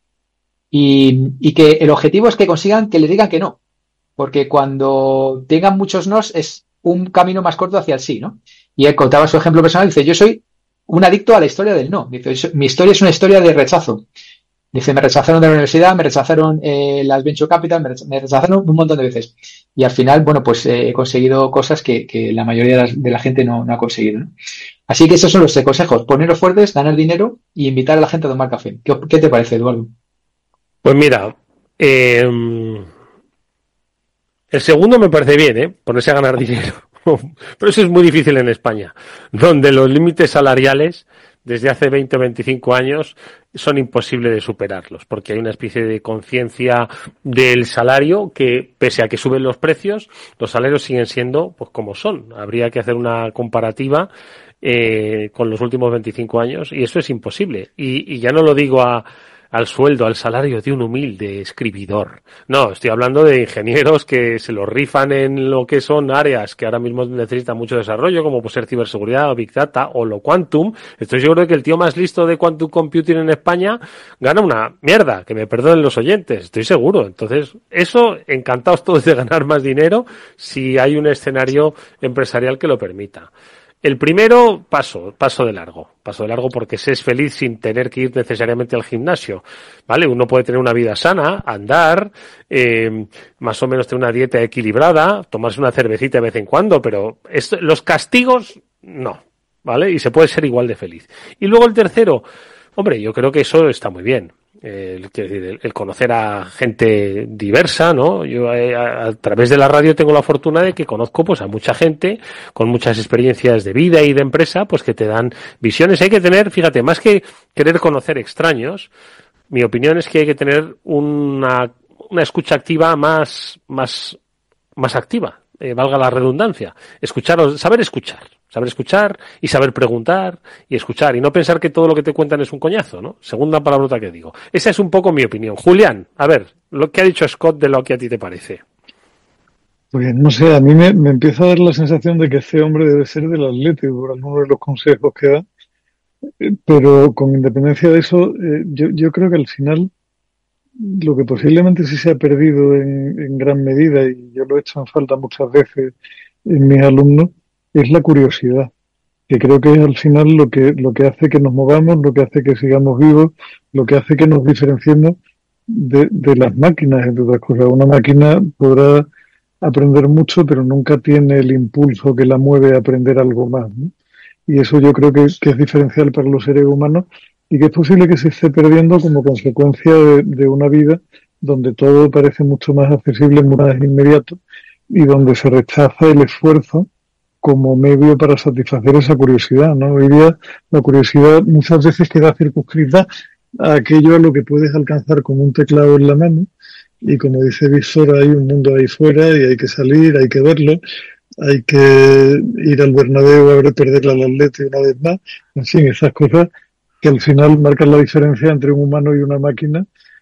Y, y que el objetivo es que consigan que les digan que no, porque cuando tengan muchos nos es un camino más corto hacia el sí, ¿no? Y él contaba su ejemplo personal, dice, yo soy un adicto a la historia del no. Dice, "Yo- mi historia es una historia de rechazo. Dice, me rechazaron de la universidad, me rechazaron eh, las Venture Capital, me, rech- me rechazaron un montón de veces. Y al final, bueno, pues eh, he conseguido cosas que, que la mayoría de la, de la gente no, no ha conseguido, ¿no? Así que esos son los consejos, poneros fuertes, ganar dinero y invitar a la gente a tomar café. ¿Qué, qué te parece, Eduardo? Pues mira, eh, El segundo me parece bien, ¿eh? Ponerse a ganar dinero. Pero eso es muy difícil en España, donde los límites salariales desde hace veinte o veinticinco años son imposibles de superarlos, porque hay una especie de conciencia del salario que, pese a que suben los precios, los salarios siguen siendo pues como son. Habría que hacer una comparativa eh, con los últimos veinticinco años y eso es imposible. Y, y ya no lo digo a al sueldo, al salario de un humilde escribidor. No, estoy hablando de ingenieros que se lo rifan en lo que son áreas que ahora mismo necesitan mucho desarrollo, como puede ser ciberseguridad o Big Data o lo Quantum. Estoy seguro de que el tío más listo de Quantum Computing en España gana una mierda, que me perdonen los oyentes, estoy seguro. Entonces, eso, encantados todos de ganar más dinero si hay un escenario empresarial que lo permita. El primero, paso, paso de largo, paso de largo porque se es feliz sin tener que ir necesariamente al gimnasio, ¿vale? Uno puede tener una vida sana, andar, eh, más o menos tener una dieta equilibrada, tomarse una cervecita de vez en cuando, pero esto, los castigos, no, ¿vale? Y se puede ser igual de feliz. Y luego el tercero, hombre, yo creo que eso está muy bien. El, el, el conocer a gente diversa, ¿no? Yo a, a través de la radio tengo la fortuna de que conozco pues a mucha gente con muchas experiencias de vida y de empresa, pues que te dan visiones. Hay que tener, fíjate, más que querer conocer extraños, mi opinión es que hay que tener una, una escucha activa más, más, más activa, eh, valga la redundancia. Escuchar, saber escuchar. Saber escuchar y saber preguntar y escuchar y no pensar que todo lo que te cuentan es un coñazo, ¿no? Segunda palabrota que digo. Esa es un poco mi opinión. Julián, a ver, lo que ha dicho Scott de lo que a ti te parece. Pues no sé, a mí me, me empieza a dar la sensación de que este hombre debe ser del Atlético por algunos de los consejos que da, pero con independencia de eso, eh, yo, yo creo que al final lo que posiblemente sí se ha perdido en, en gran medida, y yo lo he hecho en falta muchas veces en mis alumnos, es la curiosidad, que creo que es al final lo que lo que hace que nos movamos, lo que hace que sigamos vivos, lo que hace que nos diferenciemos de, de las máquinas, entre otras cosas. Una máquina podrá aprender mucho, pero nunca tiene el impulso que la mueve a aprender algo más, ¿no? Y eso yo creo que, que es diferencial para los seres humanos y que es posible que se esté perdiendo como consecuencia de, de una vida donde todo parece mucho más accesible, mucho más inmediato y donde se rechaza el esfuerzo como medio para satisfacer esa curiosidad, ¿no? Hoy día la curiosidad muchas veces queda circunscrita a aquello a lo que puedes alcanzar con un teclado en la mano y como dice Víctor, hay un mundo ahí fuera y hay que salir, hay que verlo, hay que ir al Bernabéu a ver perderle al Atleti una vez más, en fin, esas cosas que al final marcan la diferencia entre un humano y una máquina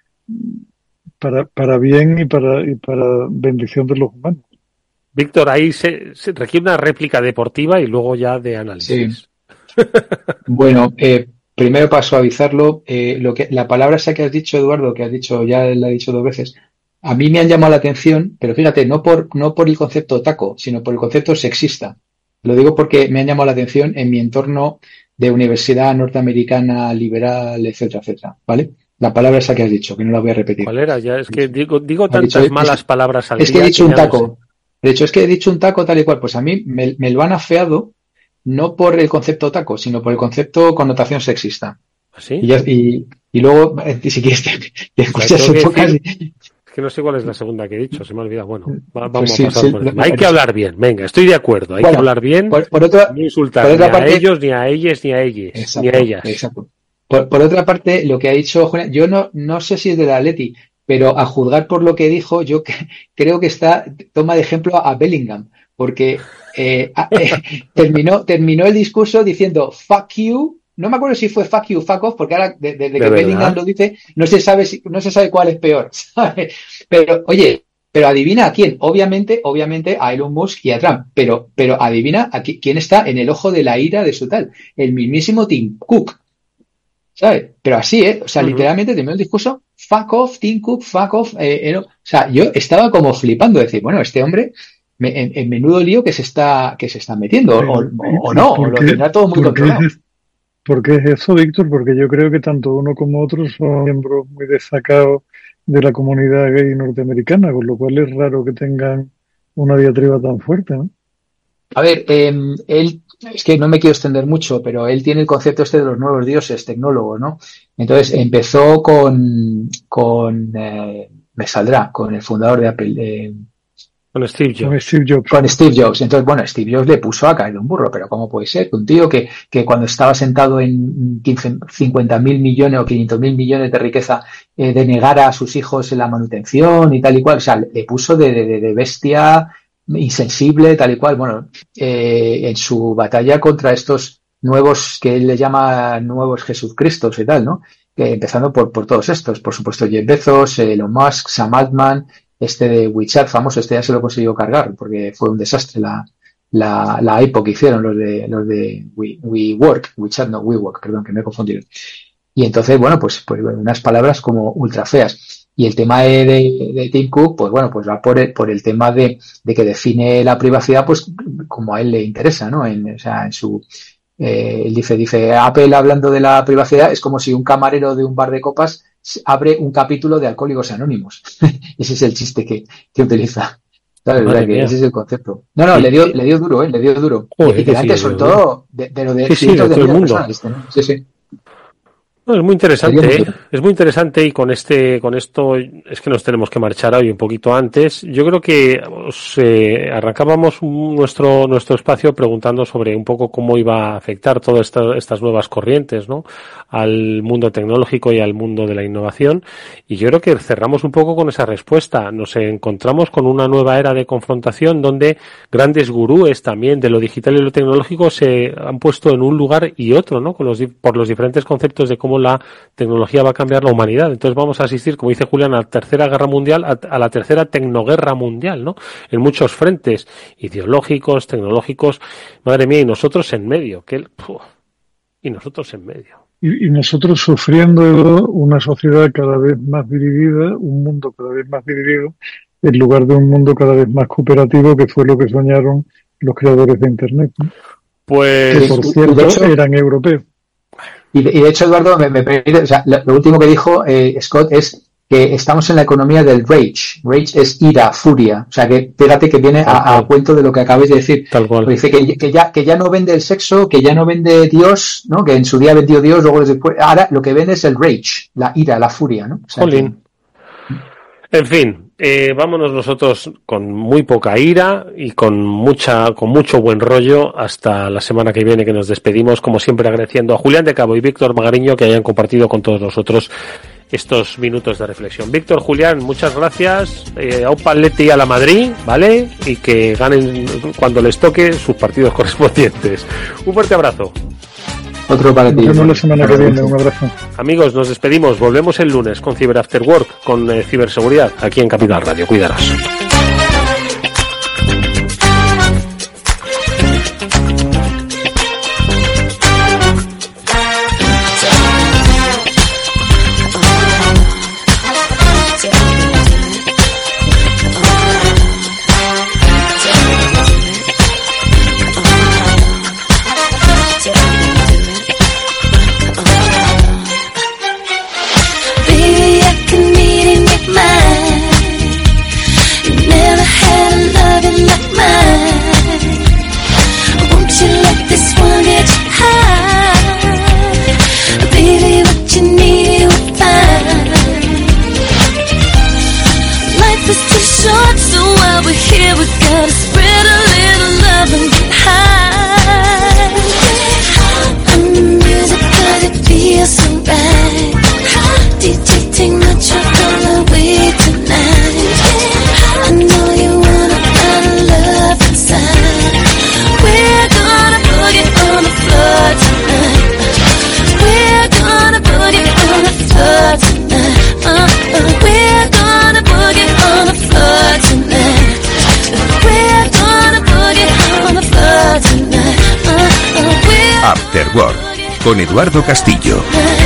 para, para bien y para, y para bendición de los humanos. Víctor, ahí se, se requiere una réplica deportiva y luego ya de análisis. Sí. Bueno, eh, primero para suavizarlo, eh, lo que, la palabra esa que has dicho, Eduardo, que has dicho, ya la he dicho dos veces, a mí me han llamado la atención, pero fíjate, no por, no por el concepto taco, sino por el concepto sexista. Lo digo porque me han llamado la atención en mi entorno de universidad norteamericana, liberal, etcétera, etcétera, ¿vale? La palabra esa que has dicho, que no la voy a repetir. ¿Cuál era? Ya es que digo, digo tantas dicho, malas es, palabras al es día. Es que he dicho que un taco. De hecho, es que he dicho un taco tal y cual. Pues a mí me, me lo han afeado no por el concepto taco, sino por el concepto connotación sexista. ¿Sí? Y, ya, y, y luego, si quieres, te, te escuchas un poco. Es que no sé cuál es la segunda que he dicho, se me ha olvidado. Bueno, va, vamos pues sí, a pasar sí, por lo, encima. Hay que hablar bien, venga, estoy de acuerdo. Hay bueno, que hablar bien, por, por otra, no insultar por otra ni parte, a ellos, ni a ellas, ni a ellas, exacto, ni a ellas. Exacto. Por, por otra parte, lo que ha dicho Julián, yo no, no sé si es del Atleti, pero a juzgar por lo que dijo, yo que, creo que está, toma de ejemplo a Bellingham, porque eh, eh, terminó, terminó el discurso diciendo fuck you, no me acuerdo si fue fuck you, fuck off, porque ahora desde de, de que verdad? Bellingham lo dice, no se sabe si, no se sabe cuál es peor, ¿sabes? Pero, oye, pero adivina a quién, obviamente, obviamente a Elon Musk y a Trump, pero, pero adivina a quién está en el ojo de la ira de su tal, el mismísimo Tim Cook. ¿Sabes? Pero así, ¿eh? O sea, uh-huh. literalmente terminó el discurso, fuck off, Tim Cook, fuck off. Eh, eh, o sea, yo estaba como flipando, decir, bueno, este hombre, me, en, en menudo lío que se está, que se está metiendo, o, o, o no, o lo tendrá todo muy controlado. ¿Por qué es eso, Víctor? Porque yo creo que tanto uno como otro son miembros muy destacados de la comunidad gay norteamericana, con lo cual es raro que tengan una diatriba tan fuerte, ¿no? A ver, eh, él, es que no me quiero extender mucho, pero él tiene el concepto este de los nuevos dioses, tecnólogo, ¿no? Entonces empezó con, con eh, me saldrá, con el fundador de Apple, eh, Con Steve Jobs. Con Steve Jobs. Con Steve Jobs. Entonces, bueno, Steve Jobs le puso a caer de un burro, pero ¿cómo puede ser? Un tío que, que cuando estaba sentado en quince, cincuenta mil millones o quinientos mil millones de riqueza, eh, denegara a sus hijos la manutención y tal y cual. O sea, le puso de, de, de bestia insensible, tal y cual. Bueno, eh, en su batalla contra estos nuevos, que él le llama nuevos Jesucristos y tal, ¿no? Que empezando por, por todos estos, por supuesto, Jeff Bezos, Elon Musk, Sam Altman, este de WeChat famoso, este ya se lo consiguió cargar porque fue un desastre la, la, la I P O que hicieron los de, los de We, WeWork, WeChat no, WeWork, perdón, que me he confundido. Y entonces, bueno, pues, pues unas palabras como ultra feas. Y el tema de, de, de Tim Cook, pues bueno, pues va por el, por el tema de, de que define la privacidad, pues como a él le interesa, ¿no? En, o sea, en su, eh, él dice, dice, Apple hablando de la privacidad es como si un camarero de un bar de copas abre un capítulo de Alcohólicos Anónimos. Ese es el chiste que, que utiliza. ¿Sabes? Madre que ese es el concepto. No, no, sí, le dio, le dio duro, ¿eh? Le dio duro. Joder, y delante, sí, sobre todo, de, de lo de, sí, sí, de todo el mundo. Este, ¿no? Sí, sí. No, es muy interesante, ¿eh? Es muy interesante y con este, con esto es que nos tenemos que marchar hoy un poquito antes. Yo creo que os, eh, arrancábamos un, nuestro nuestro espacio preguntando sobre un poco cómo iba a afectar todas esta, estas nuevas corrientes, ¿no? Al mundo tecnológico y al mundo de la innovación. Y yo creo que cerramos un poco con esa respuesta. Nos encontramos con una nueva era de confrontación donde grandes gurúes también de lo digital y lo tecnológico se han puesto en un lugar y otro, ¿no? Con los, por los diferentes conceptos de cómo la tecnología va a cambiar la humanidad. Entonces vamos a asistir, como dice Julián, a la tercera guerra mundial, a, a la tercera tecnoguerra mundial, ¿no? En muchos frentes ideológicos, tecnológicos. Madre mía, y nosotros en medio. Que el, ¡puf! Y nosotros en medio. Y, y nosotros sufriendo una sociedad cada vez más dividida, un mundo cada vez más dividido, en lugar de un mundo cada vez más cooperativo, que fue lo que soñaron los creadores de Internet, ¿no? Pues, que por cierto hecho, eran europeos. Y de, y de hecho, Eduardo, me, me permite, o sea, lo, lo último que dijo eh, Scott es que estamos en la economía del rage. Rage es ira, furia. O sea, que fíjate que viene a, a cuento de lo que acabáis de decir. Tal cual. Dice que, que, ya, que ya no vende el sexo, que ya no vende Dios, ¿no? Que en su día vendió Dios, luego después. Ahora lo que vende es el rage, la ira, la furia, ¿no? O sea, que... En fin, eh, vámonos nosotros con muy poca ira y con mucha, con mucho buen rollo hasta la semana que viene, que nos despedimos, como siempre agradeciendo a Julián de Cabo y Víctor Magariño que hayan compartido con todos nosotros estos minutos de reflexión. Víctor, Julián, muchas gracias. Eh, a un palete a la Madrid, ¿vale? Y que ganen cuando les toque sus partidos correspondientes. Un fuerte abrazo. Otro para ti. Nos vemos la semana que viene. Un abrazo. Amigos, nos despedimos. Volvemos el lunes con Cyber After Work, con eh, ciberseguridad, aquí en Capital Radio. Cuidaros. After Work, con Eduardo Castillo.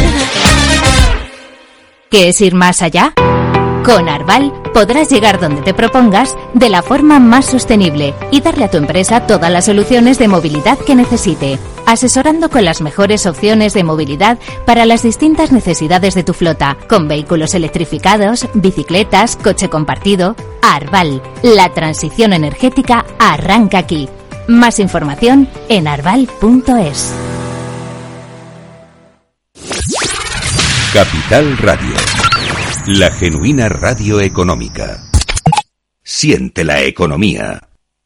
¿Qué es ir más allá? Con Arval podrás llegar donde te propongas de la forma más sostenible y darle a tu empresa todas las soluciones de movilidad que necesite, asesorando con las mejores opciones de movilidad para las distintas necesidades de tu flota, con vehículos electrificados, bicicletas, coche compartido. Arval, la transición energética arranca aquí. Más información en arval punto es. Capital Radio, la genuina radio económica. siente la economía.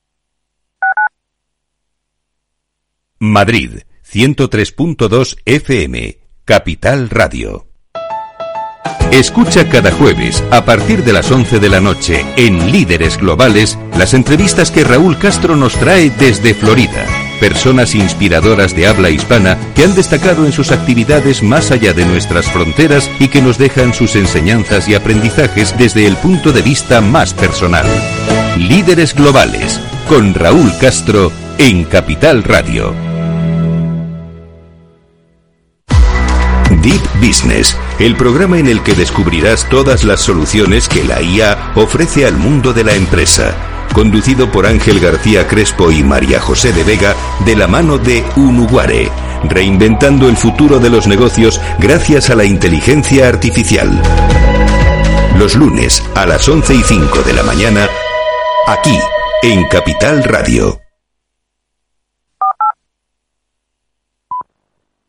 Madrid, ciento tres punto dos F M, Capital Radio. Escucha cada jueves, a partir de las once de la noche, en Líderes Globales, las entrevistas que Raúl Castro nos trae desde Florida. Personas inspiradoras de habla hispana que han destacado en sus actividades más allá de nuestras fronteras y que nos dejan sus enseñanzas y aprendizajes desde el punto de vista más personal. Líderes Globales, con Raúl Castro, en Capital Radio. Deep Business, el programa en el que descubrirás todas las soluciones que la I A ofrece al mundo de la empresa. Conducido por Ángel García Crespo y María José de Vega, de la mano de Unuguare, reinventando el futuro de los negocios gracias a la inteligencia artificial. Los lunes a las once y cinco de la mañana, aquí, en Capital Radio.